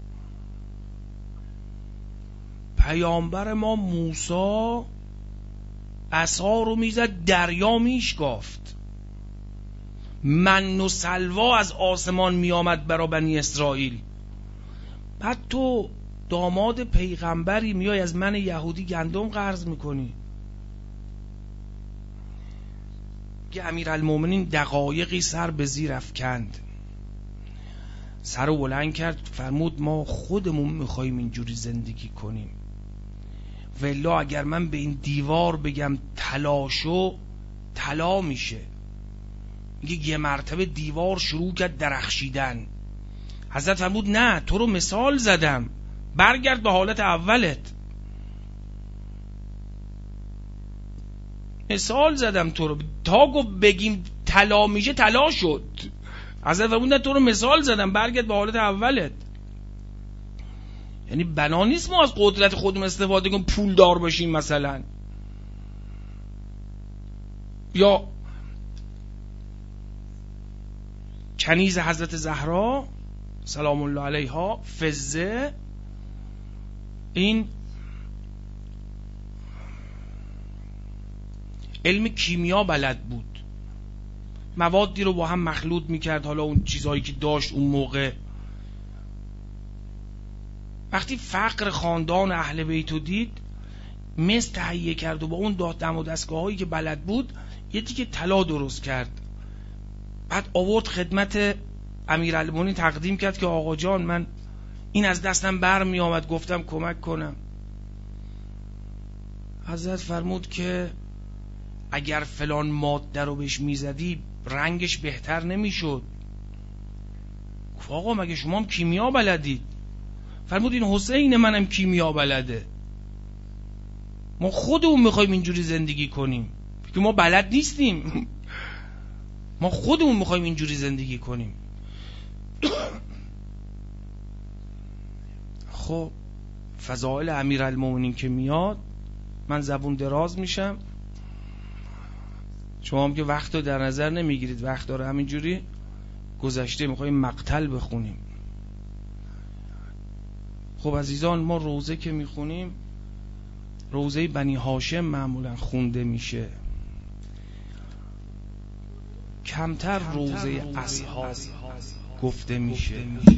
Speaker 1: پیامبر ما موسی عصا رو میزد دریا میشکافت، من و سلوا از آسمان می آمد برای بنی اسرائیل. بعد تو داماد پیغمبری میای از من یهودی گندم قرض میکنی. که امیرالمومنین دقایقی سر به زیر افکند، سر رو بلند کرد، فرمود ما خودمون میخواییم اینجوری زندگی کنیم، ولا اگر من به این دیوار بگم طلا شو طلا میشه. میگه یه مرتبه دیوار شروع کرد درخشیدن. حضرت فرمود نه، تو رو مثال زدم، برگرد به حالت اولت. مثال زدم تو رو، تا گفت بگیم طلا میشه طلا شد. حضرت فرمود نه، تو رو مثال زدم، برگرد به حالت اولت. یعنی بنا نیست ما از قدرت خودمون استفاده کنیم پول دار باشیم مثلا. یا کنیز حضرت زهرا سلام الله علیها، فزه، این علم کیمیا بلد بود، موادی رو با هم مخلوط میکرد، حالا اون چیزهایی که داشت اون موقع. وقتی فقر خاندان اهل بیتو دید، مس تهیه کرد و با اون دم و دستگاه هایی که بلد بود یه تیکه طلا درست کرد. بعد آورد خدمت امیرالمومنین تقدیم کرد که آقا جان من این از دستم بر می آمد، گفتم کمک کنم. حضرت فرمود که اگر فلان ماده رو بهش میزدی رنگش بهتر نمیشد. گفت آقا مگه شما هم کیمیا بلدید؟ فرمود این حسین منم کیمیا بلده، ما خودمون میخوایم اینجوری زندگی کنیم که ما بلد نیستیم، ما خودمون میخوایم اینجوری زندگی کنیم. خب فضائل امیرالمومنین که میاد، من زبون دراز میشم، شما هم که وقت رو در نظر نمیگیرید، وقت داره همینجوری گذشته میخوایم مقتل بخونیم. خب عزیزان، ما روزه که میخونیم روزه بنی هاشم معمولا خونده میشه، کمتر روزه اصحاب گفته میشه.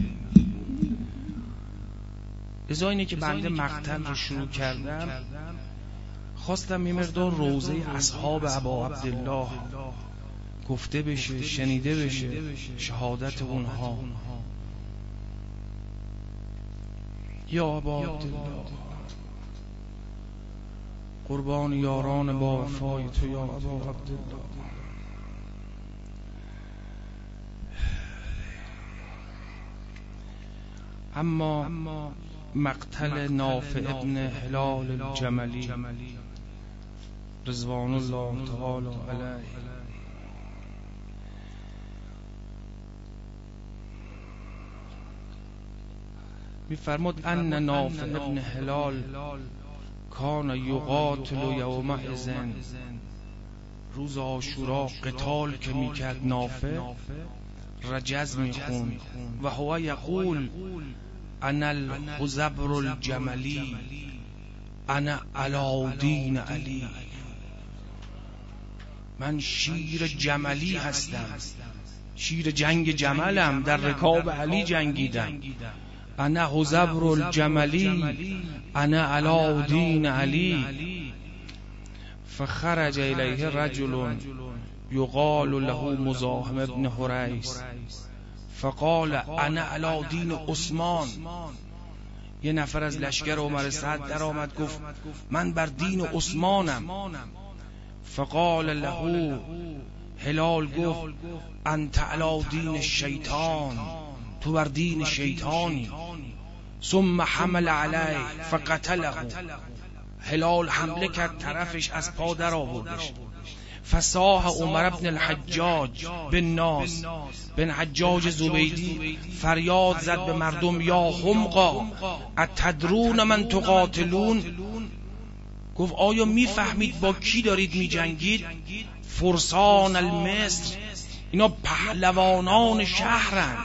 Speaker 1: ازا اینه که بنده مقتل رو شروع کردم، خواستم یه مقدار روزه اصحاب ابا عبدالله گفته بشه، شنیده بشه، شهادت اونها. یا ابا عبدالله، قربان یاران با وفای تو یا ابا عبدالله. اما مقتل نافع ابن هلال الجملی رضوان الله تعالی علیه، می‌فرماد ان نافع ابن هلال کان یقاتل یومئذ، روز عاشورا قتال که میکرد نافع رجز میخون و هو یقول انا الخزبر الجملی انا علاءالدین علی، من شیر جملی هستم، شیر جنگ جملم، در رکاب علی جنگیدم. انا خزبر الجملی انا علاءالدین علی. فخرج الیه رجل یقال له مزاحم ابن حریث فقال انا علاءالدین عثمان. یه نفر از لشکر عمر سعد در آمد گفت من بر دین عثمانم. فقال له هلال گفت انت علاءالدین الشیطان، تو بر دین شیطانی. ثم حمل علیه فقتله، هلال حمله کرد طرفش، از پا در آوردش. فصاح عمر بن الحجاج بن ناس بن حجاج زبیدی فریاد زد به مردم یا حمقا اتدرون من تقاتلون، گفت آیا میفهمید با کی دارید میجنگید؟ فرسان المصر، اینا پهلوانان شهرن.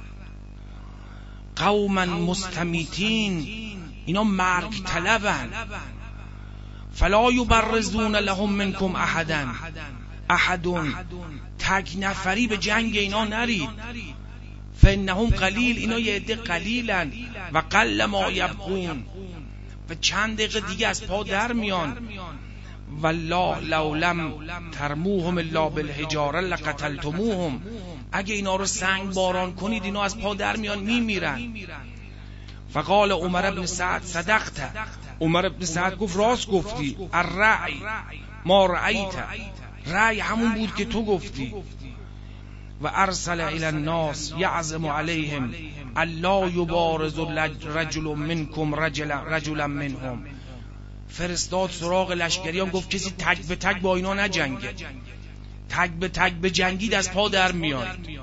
Speaker 1: قوما مستمیتین، اینا مرگ طلبن. فلا یبرزون لهم منکم احدا، احدون، تک نفری به جنگ اینا نرید، فانهم قلیل، اینا یه عده قلیلن، و قل ما یبقون، و چند دقیقه دیگه از پا در میان، والله لو لم ترموهم الا بالحجاره لقتلتموهم، اگه اینا رو سنگ باران کنید اینا از پا در میان میمیرن. فقال عمر بن سعد صدقت، عمر بن سعد گفت راست گفتی، الرأی ما رأیت، رأی همون بود که تو گفتی. و ارسل الی الناس یعزم علیهم الا یبارز رجل منکم رجلا رجلا منهم، فرستاد سراغ لشکریان، گفت کسی تک به تک با اینا نجنگه، تک به تک به جنگید از پا در میان.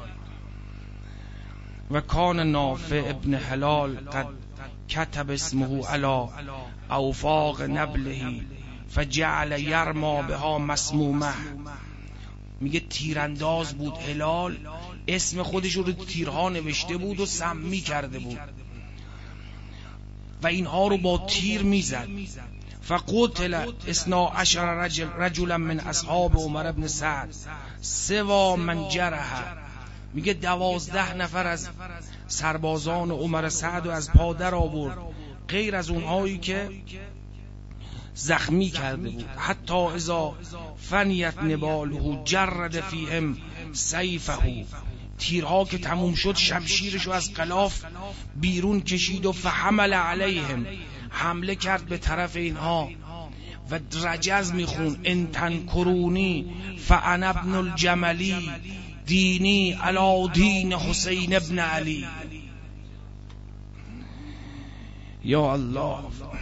Speaker 1: و کان نافع ابن حلال قد کتب اسمه علی اوفاق نبله فجعل یرما بها مسمومه، میگه تیرانداز بود هلال، اسم خودش رو تیرها نوشته بود و سمی کرده بود و اینها رو با تیر میزد. فقتل اثنا عشر رجل رجلا من اصحاب عمر بن سعد سوا من جرح، میگه دوازده نفر از سربازان عمر سعد و از پا در آورد، غیر از اونهایی که زخمی کرده بود. حتی اذا فنیت نباله جرد فیهم سیفه، تیرها که تموم شد شمشیرشو از غلاف بیرون کشید و فحمل علیهم، حمله کرد به طرف اینها و رجز میخون ان تنکرونی فانا ابن الجملی دینی علی دین حسین ابن علی. یا الله.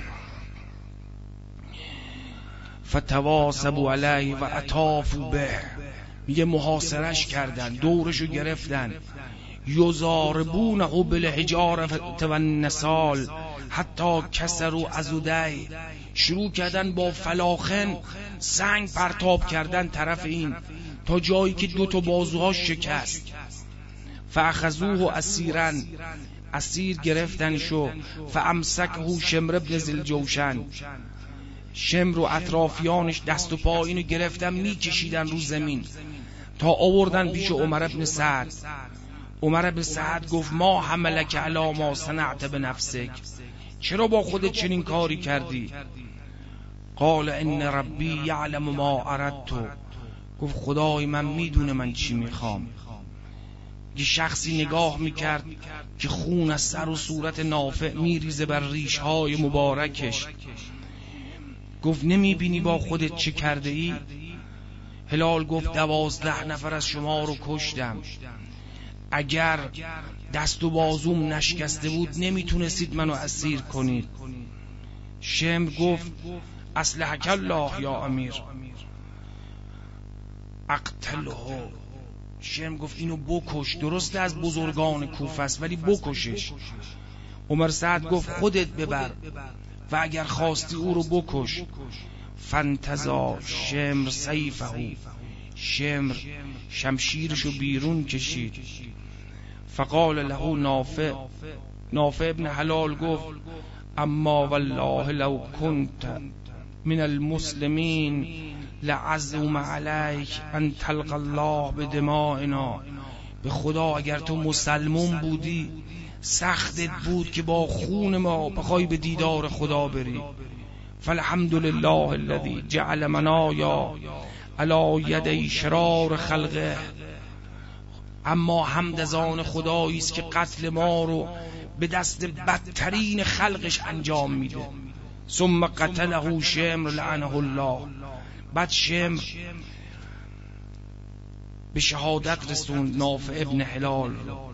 Speaker 1: فتواصبوا علیه و اطافوا به، میگه محاصرش کردن، دورشو گرفتن، یضاربونه بالحجاره و النسال حتی کسروا عضدیه، شروع کردن با فلاخن سنگ پرتاب کردن طرف این تا جایی که دو تا بازوها شکست. فاخذوه اسیرا، اسیر گرفتنشو، فامسکه شمر ابن ذوالجوشن، شمر و اطرافیانش دست و پا اینو گرفتن میکشیدن رو زمین تا آوردن پیش عمر بن سعد. عمر بن سعد گفت ما حملک علی ما صنعت بنفسک، چرا با خودت چنین کاری کردی؟ قال ان ربی یعلم ما اردت، گفت خدای من میدونه من چی میخوام. یه شخصی نگاه میکرد که خون از سر و صورت نافع میریزه بر ریشهای مبارکش، گفت نمیبینی با خودت چه کرده ای؟ هلال گفت دوازده نفر از شما رو کشتم، اگر دست و بازوم نشکسته بود نمیتونستید منو اسیر کنید. شمر گفت اصلحک الله یا امیر اقتله، شمر گفت اینو بکش، درسته از بزرگان کوفه است ولی بکشش. عمر سعد گفت خودت ببر و اگر خواستی او رو بکش. فانتزا شمر سیفه، شمر شمشیرشو بیرون کشید. فقال له نافع، نافع ابن حلال گفت اما والله لو كنت من المسلمین لعزم علیک ان تلقى الله بدمائنا، به خدا اگر تو مسلمون بودی سختت بود که با خون ما بخوای به دیدار خدا بری. فالحمد لله الذي جعل منایا علی یدی شرار خلقه، اما حمد از آن خدایی است که قتل ما رو به دست بدترین خلقش انجام میده. ثم قتله شمر لعنه الله، بعد شمر به شهادت رسوند نافع ابن حلال.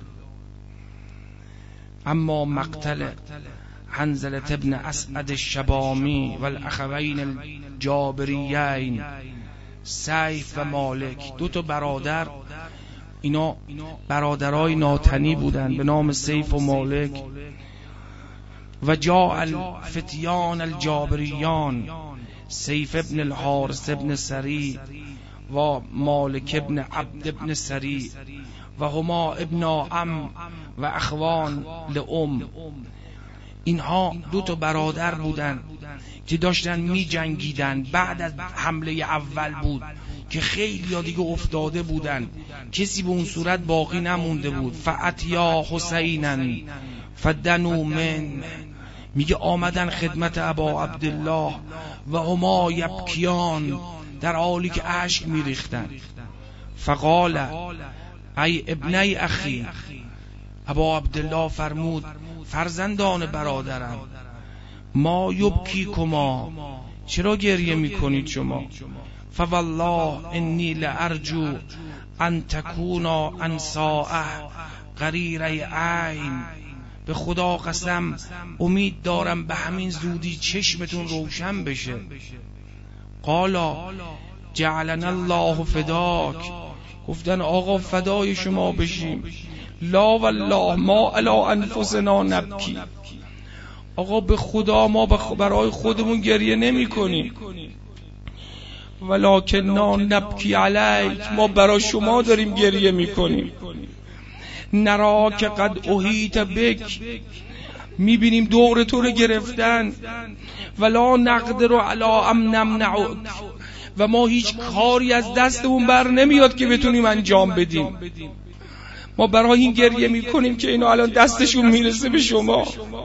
Speaker 1: اما مقتل حنظله ابن اسعد الشبامی و الاخوین الجابریین سیف و مالک، دو تا برادر، اینا برادرای ناتنی بودند به نام سیف و مالک. و جاء الفتیان الجابریان سیف ابن الحارث ابن سری و مالک ابن عبد ابن سری و هما ابن ام و اخوان لام، اینها دو تا برادر بودن که داشتن می جنگیدن. بعد از حمله اول بود که خیلی ها دیگه افتاده بودن، کسی به اون صورت باقی نمونده بود. فاتیا حسینا فدنوا من، میگه آمدن خدمت ابا عبدالله و هما یبکیان، در حالی که اشک میریختن. فقال ای ابنی اخی، ابا عبدالله فرمود فرزندان برادرم، ما یبکی کما، چرا گریه میکنید شما؟ فوالله انی لارجو ان تکونا انساء قریر عین، به خدا قسم امید دارم به همین زودی چشمتون روشن بشه. قالا جعلنا الله فداک، گفتن آقا فدای شما بشیم. لا والله ما علی انفسنا نبکی، آقا به خدا ما برای خودمون گریه نمی کنیم. ولکننا نبکی علیک، ما برای شما داریم گریه می کنیم. نرا که قد احیط بک، می بینیم دور تو رو گرفتن. ولا نقدر علی ام نمنعک، و ما هیچ کاری از دستمون بر نمیاد که بتونیم انجام بدیم. ما برای این گریه میکنیم که اینو الان دستشون میرسه به شما.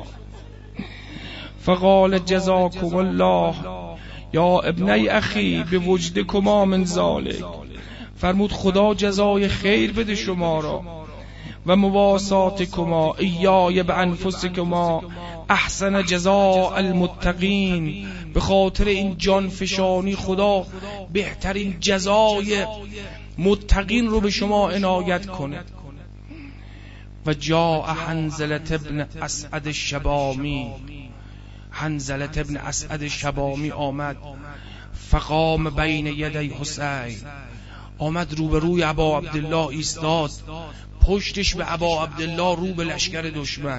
Speaker 1: فقال جزاکم الله یا ابنی اخی به وجدکما من ذالک، فرمود خدا جزای خیر بده شما را و مواساتکما ایای بانفسکما احسن جزاء المتقین، به خاطر این جان فشانی خدا بهترین جزای متقین رو به شما عنایت کنه. و جاء حنظله ابن اسعد الشبامی، حنظله ابن اسعد الشبامی آمد. فقام بین یدی حسین، آمد روبروی ابا عبدالله ایستاد، پشتش به ابا عبدالله رو به لشکر دشمن.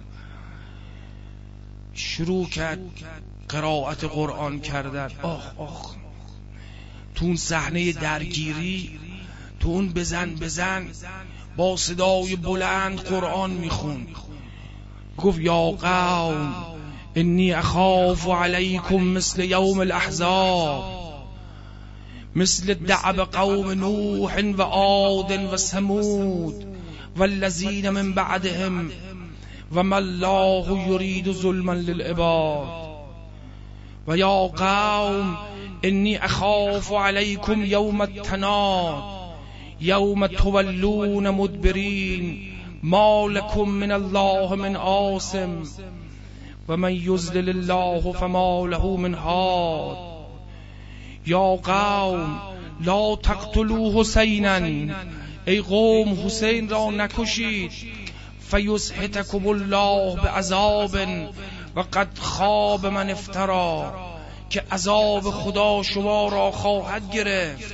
Speaker 1: شروع کرد قرائت قرآن کردن. آخ آخ، تو اون صحنه درگیری، تو اون بزن بزن با صدای بلند قرآن میخوند. گفت یا قوم انی اخاف علیکم مثل یوم الاحزاب، مثل دعب قوم نوح و عاد و ثمود والذین من بعدهم و ما الله یرید ظلما للعباد. و یا قوم انی اخاف علیکم یوم التناد، یوم تولون مدبرین ما لکم من الله من عاصم و من یضلل الله فما له من هاد. یا قوم لا تقتلوا حسینا، ای قوم حسین را نکشید. فیسحتکم الله بعذاب و قد خاب من افترا، که عذاب خدا شما را خواهد گرفت.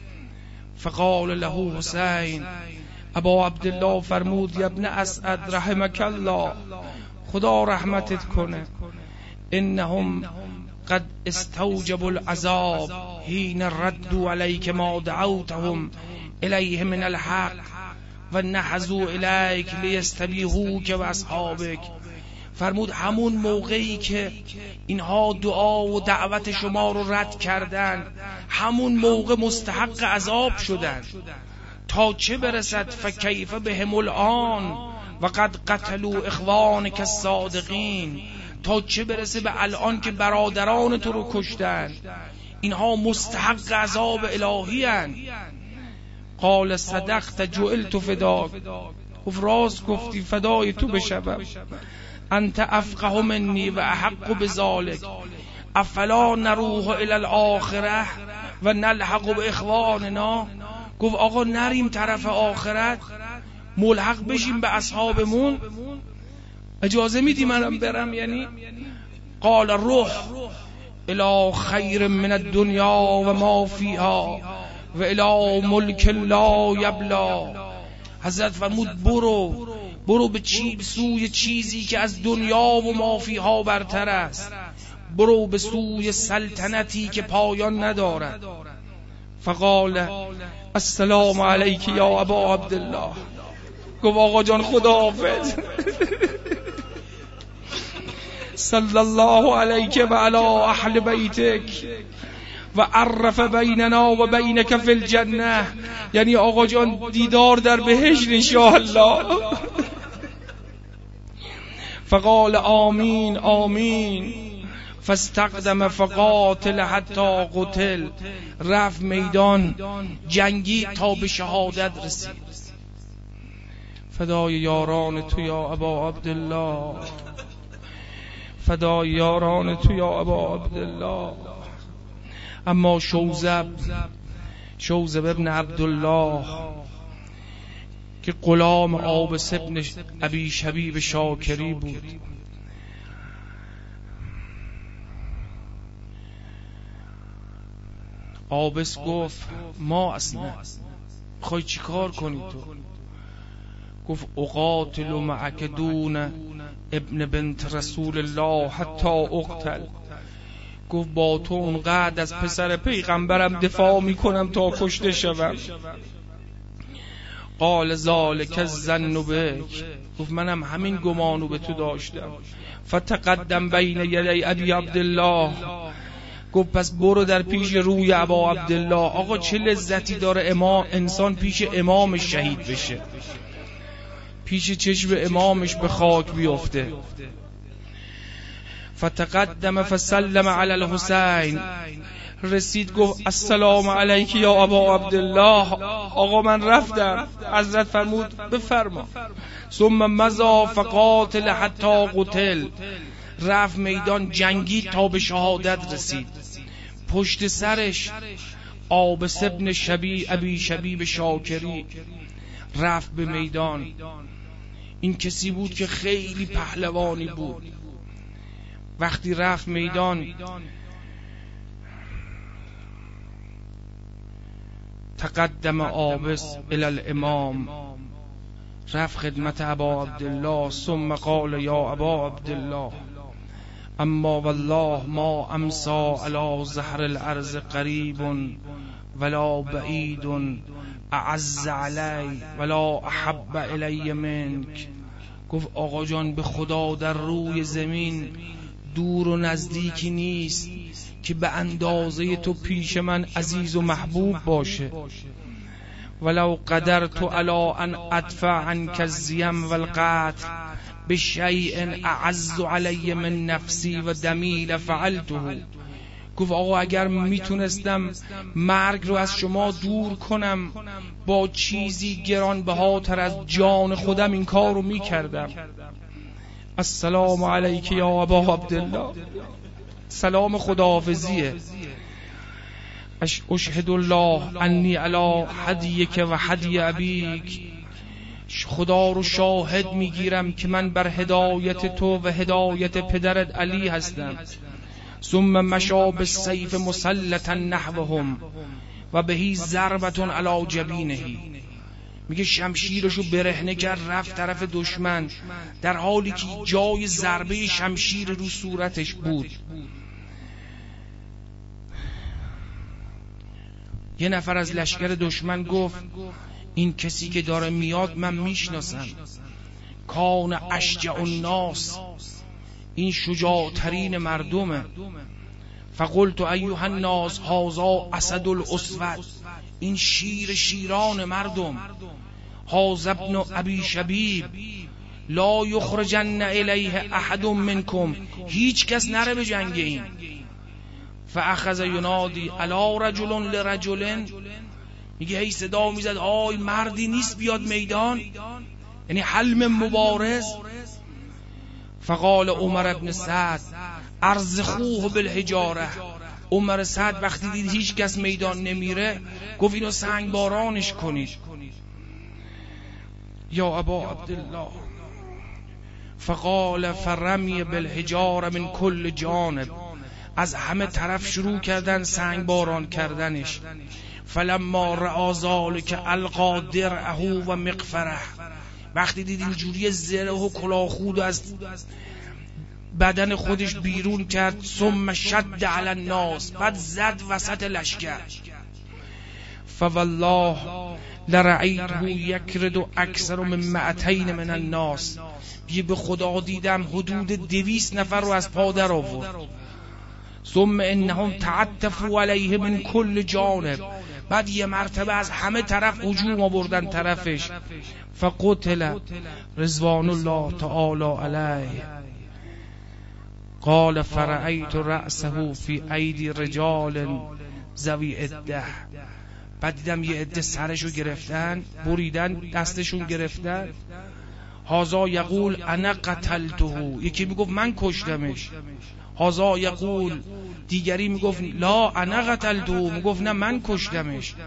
Speaker 1: فقال له حسین، ابا عبدالله فرمود یا ابن اسعد رحمک الله، خدا رحمتت کنه، انهم قد استوجبوا العذاب حين ردوا عليك ما دعوتهم الیه من الحق و نحزوا الیک لیستبیحوک و اصحابک. فرمود همون موقعی که اینها دعا و دعوت شما رو رد کردن، همون موقع مستحق عذاب شدن. تا چه برسد فکیف بهم الان و قد قتلوا اخوانک الصادقین، تا چه برسه به الان که برادران تو رو کشتن، اینها مستحق عذاب الهی هن. قال صدقت جعلت فداک، گفت راست گفتی فدای تو بشم، انت افقه منی و احق بذالک، افلا نروح الی الاخره و نلحق باخواننا. گفت آقا نریم طرف آخرت ملحق بشیم به اصحابمون، اجازه میدی منم برم یعنی؟ قال روح الی خیر من الدنیا و ما فیها و الی ملک لا یبلا. حضرت فرمود برو برو به چی سوی چیزی که از دنیا و ما فیها برتر است، برو به سوی سلطنتی که پایان ندارد. فقال السلام علیک یا ابا عبدالله، گفت آقا جان خدا حافظ. صلی الله علیک و علی اهل بیتک. و عرف بیننا و بینک فی الجنه، یعنی آقا جان دیدار در بهشت انشاءالله. فقال آمین آمین فاستقدم فقاتل حتی قتل، رفت میدان جنگی تا به شهادت رسید. فدای یاران تو یا ابا عبدالله، فدای یاران تو یا ابا عبدالله. اما شوذب شوذب ابن عبدالله که غلام عابس ابن ابی شبیب شاکری بود، عابس گفت ما اصلا خواهی چی کار کنی تو؟ گفت اقاتل معک دون ابن بنت رسول الله حتی اقتل. گفت با تو اونقدر از پسر پیغمبرم دفاع میکنم تا کشته شوم. قال ذالک الظن بک، گفت منم همین گمانو به تو داشتم. فتقدم بین یدی ابی عبدالله، گفت پس برو در پیش روی ابا عبدالله. آقا چه لذتی داره امام انسان پیش امامش شهید بشه، پیش چشم امامش به خاک بیفته. فتقدم فسلم علی الحسین، رسید گفت السلام علیک یا ابا عبدالله. آقا من رفتم، حضرت فرمود بفرما. ثم مضى فقاتل حتی قتل، رفت میدان جنگی تا به شهادت رسید. پشت سرش عابس ابن شبی ابی شبیب شاکری رفت به میدان. این کسی بود که خیلی پهلوانی بود. وقتی رفت میدان تقدم عابس الی الامام، رفت خدمت ابا عبدالله. ثم قال یا ابا عبدالله اما والله ما امسا علی ظهر الارض قریب ولا بعید اعز علی ولا احب الی منک. گفت آقا جان به خدا در روی زمین دور و نزدیکی نیست که به اندازه تو پیش من عزیز و محبوب باشه. ولو قدرت علی ان ادفع عنک الزیم والقتل بشیء اعز علی من نفسی و دمی لفعلته. گفت آقا اگر میتونستم مرگ رو از شما دور کنم با چیزی گرانبهاتر از جان خودم این کار رو میکردم. السلام علیک یا ابا عبدالله، سلام خداحافظیه. اشهد الله انی علی هدیک و هدی ابیک، خدا رو شاهد میگیرم که من بر هدایت تو و هدایت پدرت علی هستم. ثم مشى بالسیف مسلطا نحوهم و بهی ضربة علی جبینه، میگه شمشیرشو برهنه کرد رفت طرف دشمن در حالی که جای ضربه شمشیر رو صورتش بود. یه نفر از لشکر دشمن گفت این کسی که داره میاد من میشناسم، کان اشجع الناس، این شجاعترین مردمه. فقلت ایها الناس هذا اسد الاسود، این شیر شیران مردم. هذا ابن ابی شبیب لا یخرجن الیه احد منکم، هیچ کس نره به جنگ این. فاخذ ینادی الا رجل لرجل، میگه هی صدا میزد آی مردی نیست بیاد میدان، یعنی حلم مبارز. فقال عمر ابن سعد ارزخوه بالحجاره، عمر سعد وقتی دید هیچ کس میدان نمیره گفت اینو سنگ بارانش کنید. یا ابا عبدالله فقال فرمی بالحجاره من کل جانب، از همه طرف شروع کردن سنگ باران کردنش. فلما رأى ذلك القى درعه و مغفره، وقتی دید اینجوری زره و کلاهخود از بدن خودش بیرون کرد. ثم شد علی الناس، بعد زد وسط لشکر. فوالله لرأیته یکرد اکثر من مئتین من الناس، بیه به خدا دیدم حدود دویست نفر رو از پا در آورد. ثم انهم تعطفوا علیه من کل جانب، بعد یه مرتبه از همه طرف هجوم آوردن طرفش. فقتل رضوان الله تعالی علیه. قال فرأیت رأسه فی ایدی رجال ذوی عده، بعد دیدم یه عده سرشو گرفتن بریدن دستشون گرفتن. هازا یقول انا قتلته، یکی میگفت من کشتمش. هازا یقول، دیگری میگفت لا انا قتلته، میگفت نه من کشتمش.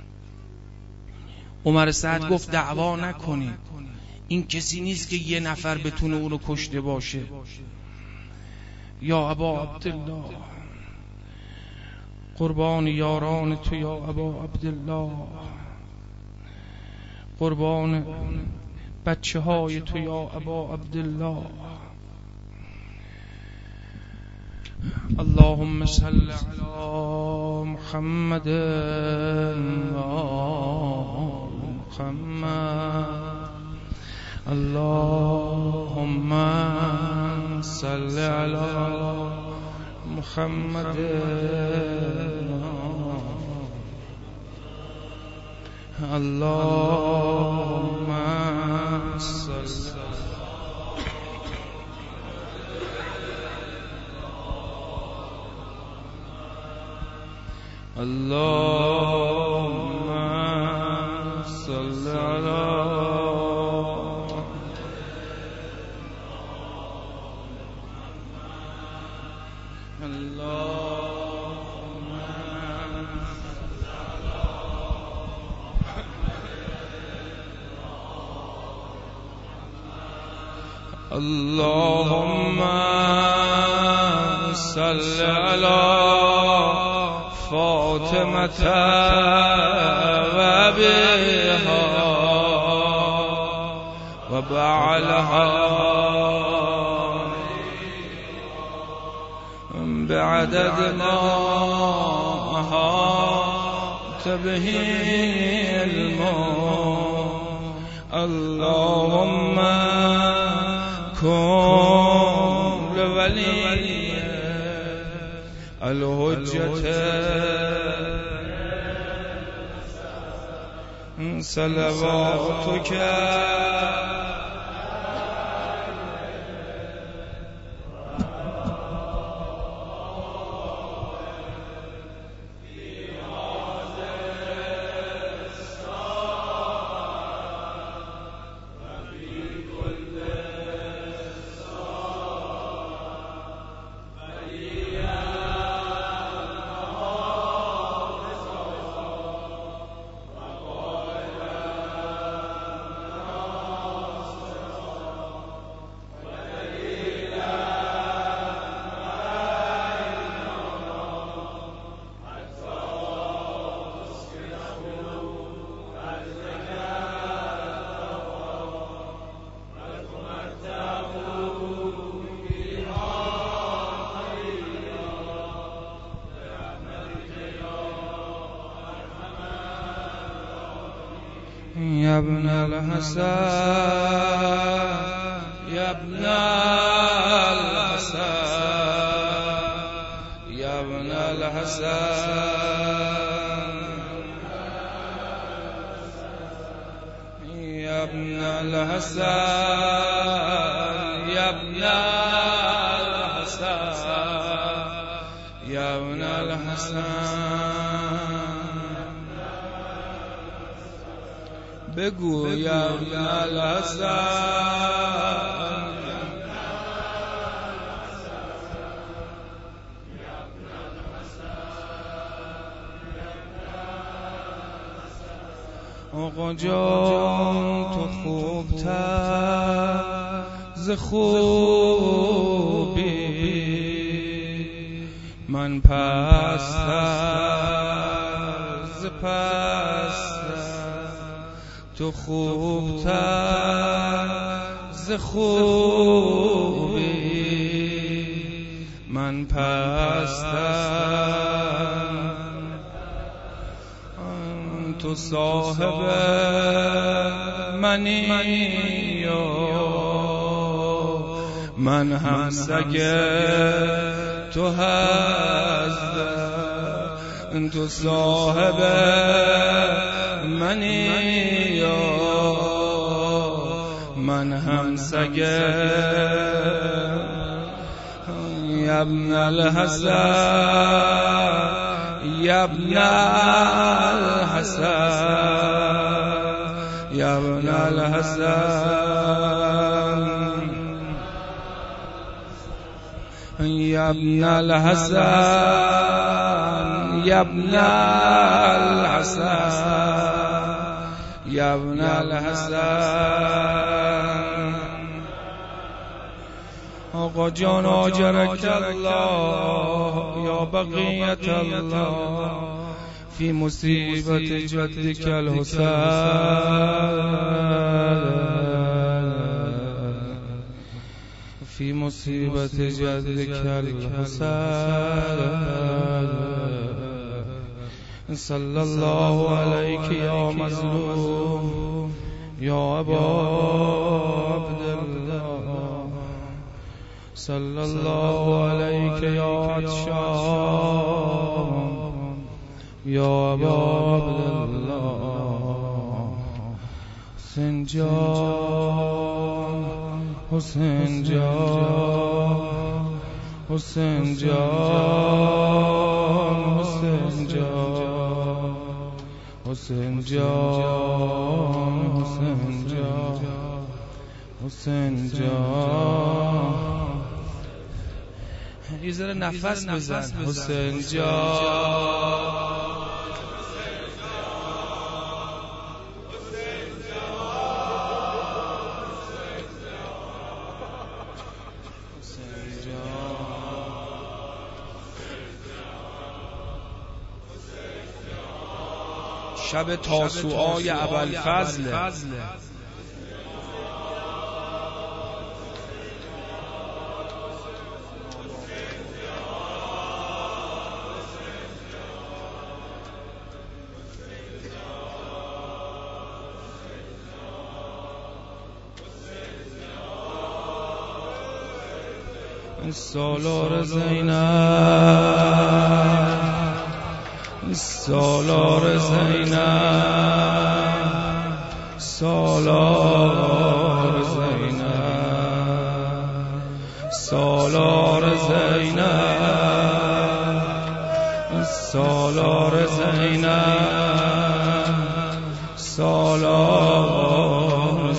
Speaker 1: عمر سعد گفت دعوا نکنید، این کسی نیست که یه نفر بتونه اونو کشته باشه. یا ابا عبدالله، قربان یاران تو یا ابا عبدالله، قربان بچه های تو یا ابا عبدالله. اللهم صل علی محمد محمد. اللهم صل علی محمد. اللهم صل اللهم صل على اللهم صل على فاطمة وأبيها وبعلها بعدد ما أحاط به علمه. اللهم كن لولي الحجة صلواتك يا ابن الحسن يا ابن الحسن يا ابن الحسن يا ابن الحسن يا ابن الحسن يا ابن الحسن بگو یا ابن الحسن آقا جان تو خوبتر ز خوبی، من پستر ز پستر، تو خوبتر ز خوبی، من پستر. تو صاحب منی و من هم سگ تو هست، تو صاحب منی یا من هم سگه. یا ابن الحسن یا ابن الحسن یا ابن الحسن یا ابن الحسن یا ابن الحسن یا ابن الحسن. آقا جان آجرک الله یا بقیت الله فی مصیبت جدک الحسین، فی مصیبت جدک الحسین. صلی الله علیک یا مظلوم یا ابا عبدالله، صلی الله علیک یا عطشان یا ابا عبدالله. حسین جان حسین جان حسین جان حسین جان حسین جان حسین جان حسین جان. یه ذره نفس بزن. حسین جان شب تاسوعای ابوالفضل. سالار زینب سالار زینب سالار زینب سالار زینب سالار زینب سالار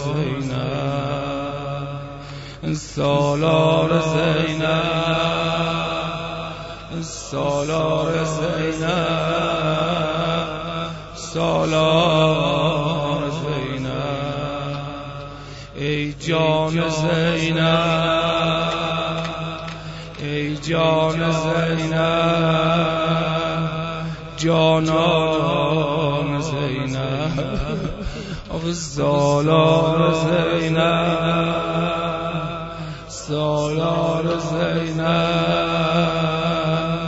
Speaker 1: زینب سالار زینب سالار زینب سالار زینب. ای جان زینب ای جان زینب جانان زینب. آخ سالار زینب سالار زینب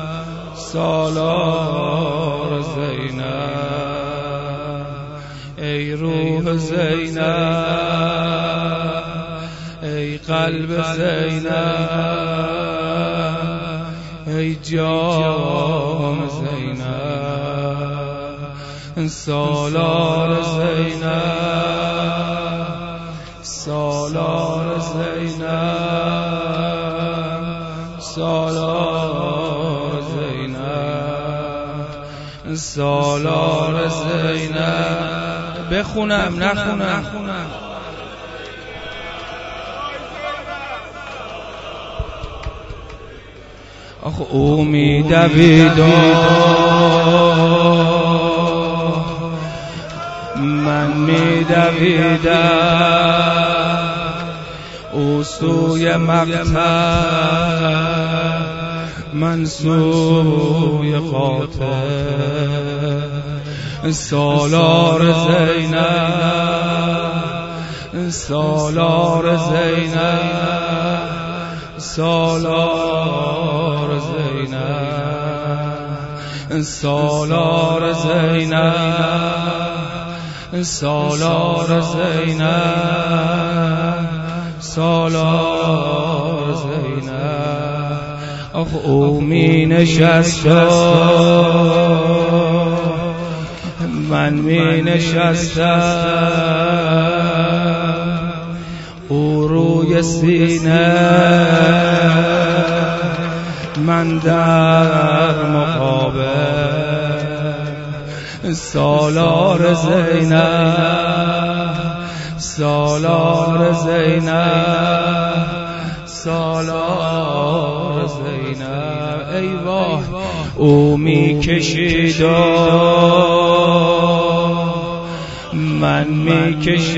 Speaker 1: سالار زینب. ای روح زینب ای قلب زینب ای جان زینب سالار زینب سالار زینب سالار زینب سالار زینب. بخونم نخونم آخ او می دوید من می دویدم او سوی مقتل من سوی قاتل. سالار زینب سالار زینب سالار زینب سالار زینب سالار زینب سالار زینب. آخ او می نشستم من می نشستم او روی سینه من در مقابل سالار زینب سالار زینب سالار زینب ای وای او می کشید من می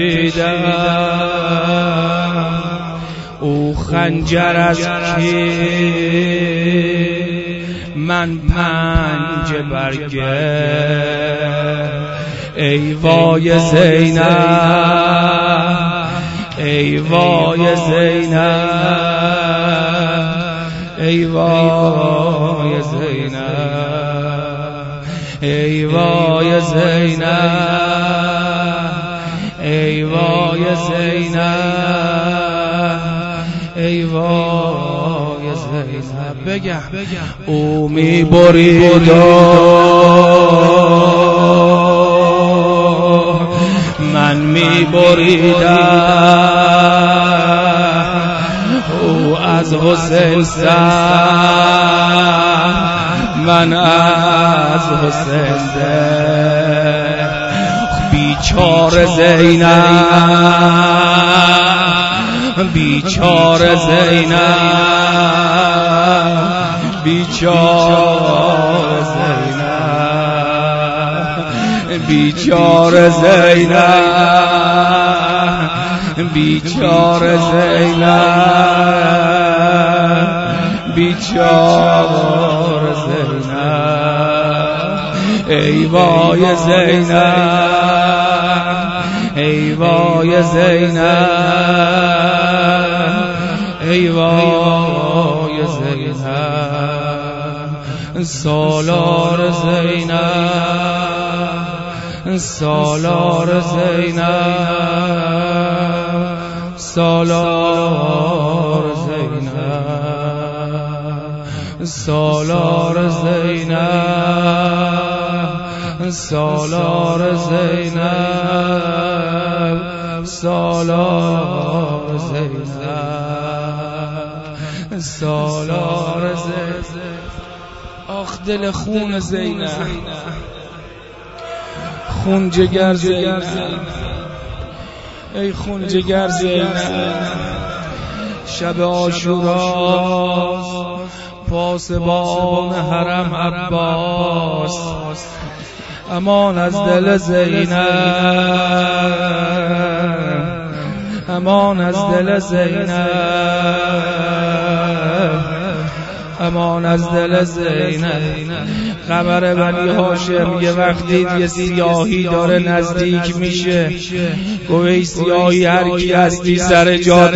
Speaker 1: کشیدم او خنجر از کی من پنج برگه ای وای زینب ای وای زینب ای وای زینب ای وای زینب ای وای زینب ای وای زینب بگم او می برید من می بریدم او از حسین سر من از حسین سر بیچاره زینب بیچاره زینب بیچاره زینب بیچاره زینب بیچاره زینب بیچاره زینب ای وای زینب ای وای زینب ای وای زینب سالار زینب سالار زینب سالار زینب سالار زینب سالار زینب سالار زینب سالار زینب آخ دل خون زینب خون جگر زینب ای خون جگر زینب شب عاشورا پاسبان حرم عباس امان از دل زینب امان از دل زینب امان از دل زینب خبر بنی هاشم یه وقتی یه سیاهی داره نزدیک میشه گوه ای سیاهی هر کی هستی سر جاده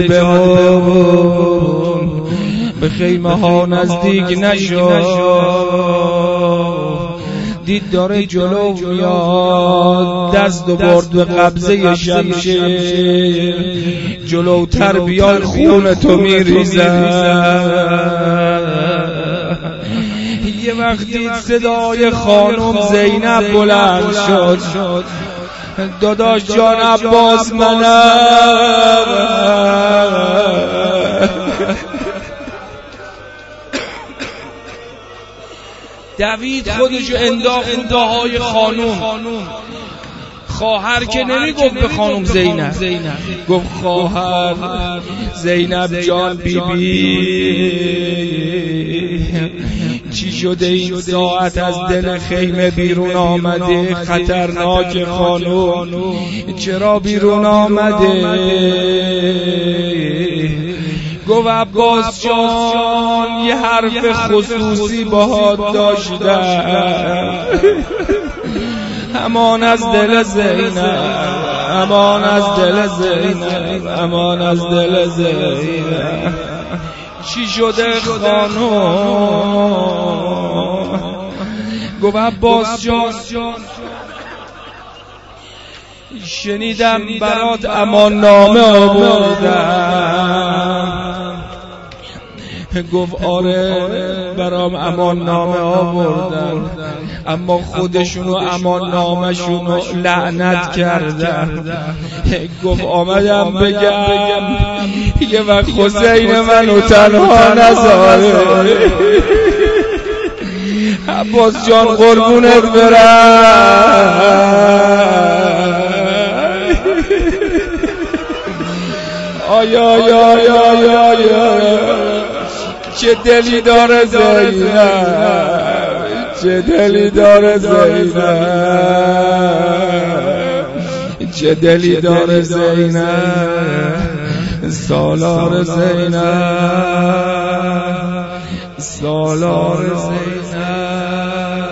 Speaker 1: بمون به خیمه ها نزدیک نشو دید داره جلو میاد دست و برد به قبضه شمشیر جلوتر بیای خون تو میریزن یه وقتی صدای خانم زینب بلند شد داداش جان عباس منم دوید خودشو انداخت دههای خانم خواهر که نمی گفت به خانم زینب گفت خواهر زینب جان بی بی چی شده این ساعت از دل خیمه بیرون آمده خطرناک خانم چرا بیرون آمده گفت عباس جان یه حرف خصوصی باهات داشتم امان از دل زینب امان از دل زینب امان از دل زینب چی شده خانم گفت عباس جان شنیدم برات امان نامه آوردم گفت آره برام امان نامه آوردن، اما خودشونو امان نامشونو لعنت کردن. گفت آمدم بگم یه وقت حسین منو تنها نذاره. عباس جان قربونت برم. آیا آیا آیا آیا چه دلی داره زینب، چه دلی داره زینب، چه دلی داره زینب، سالار زینب، سالار زینب،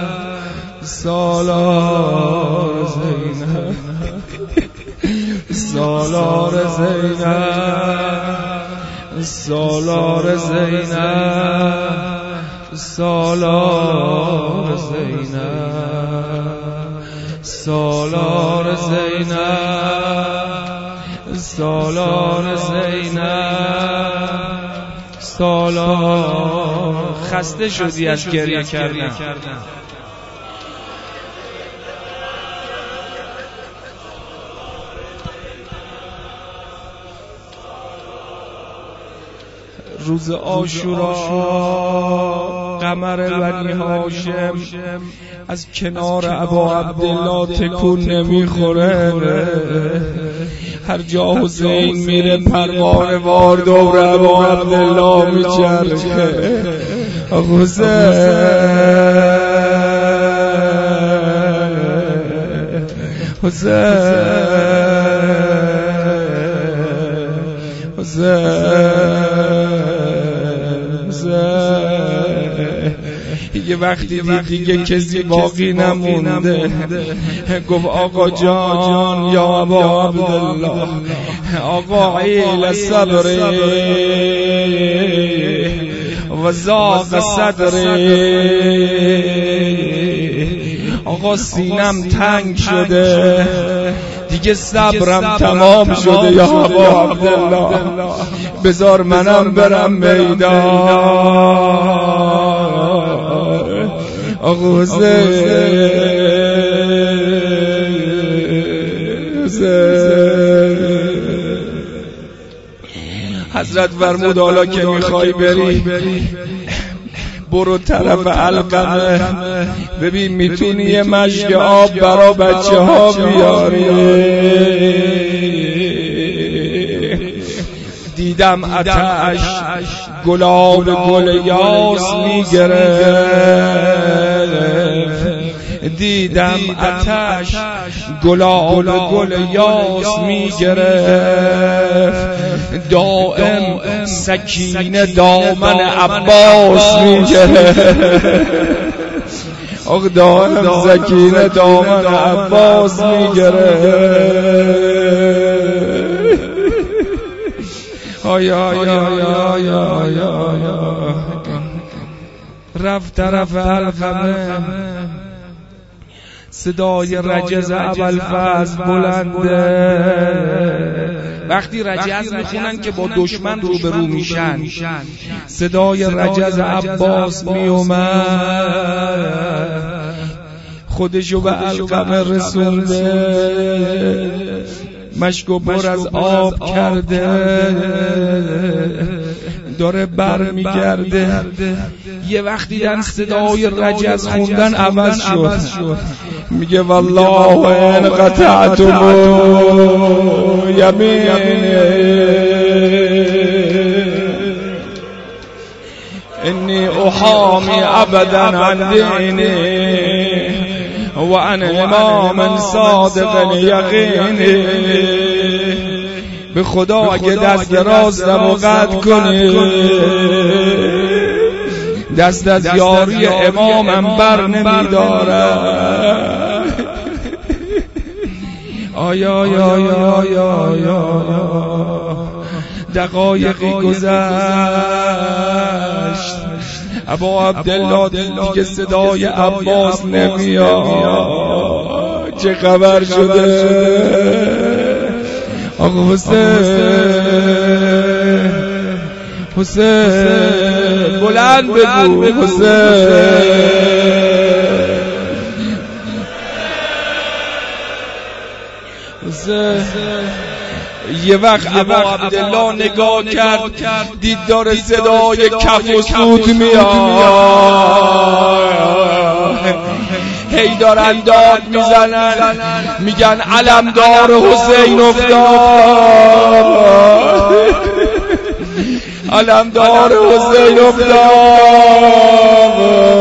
Speaker 1: سالار زینب، سالار زینب، سالار زینب، سالار زینب، سالار زینب، سالار زینب، سالار. خسته شدی از گریه کردن. روز عاشورا قمر بنی هاشم از کنار ابا عبدالله تکون نمیخوره. هر جا حسین میره پروانه وار دور ابا عبدالله میچرخه. حسین حسین یه وقتی دید دیگه کسی باقی نمونده، گفت آقا جان یا ابا عبدالله، آقا عیل صبری و زاق صدری، آقا سینم تنگ شده دیگه صبرم تمام شده یا ابا عبدالله، بذار منم برم میدان. آقا حسین حضرت فرمود حالا که میخوای بری برو طرف علقمه، ببین میتونی یه مشک آب برا بچه ها بیاری. دیدم آتش گلاب گل یاس میگرفت، دیدم آتش گلاب گل یاس میگرفت، دائم سکینه دامن عباس میگرفت. آخ دائم سکینه دامن عباس میگرفت. آیا آیا آیا آیا رفت طرف علقمه، صدای رجز ابوالفضل بلنده. وقتی رجز میخونن که با دشمن روبرو میشن، صدای رجز عباس میومد، خودشو به علقمه رسونده، مشکو پر از آب کرده، داره بر میگرده. یه وقت دیدن صدای رجز خوندن عوض شد، میگه والله ان قطعتم یمین انی احامی ابدا عن دینی و انا امام صادق یقینی. به خدا اگه دست راستم و قطع کنی، دست از یاری امامم بر نمیدارم. آیا آیا آیا آیا دقایقی گذشت، ابا عبدالله دیگه صدای عباس نمیاد، چه خبر شده؟ آقا حسین حسین بلند بگو حسین. یه وقت ابا عبدالله نگاه کرد دید داره صدای کف و سود میاد، هی دارن داد میزنن میگن علمدار حسین افتاد، علمدار حسین افتاد،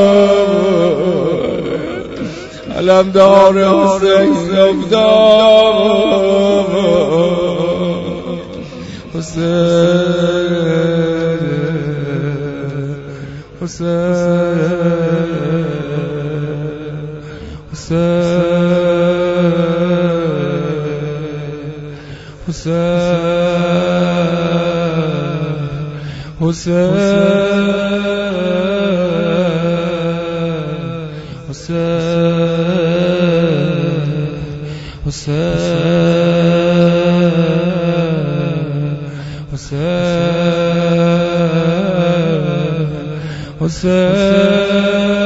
Speaker 1: علمدار حسین افتاد، حسین حسین حسین حسین حسین حسین حسین حسین حسین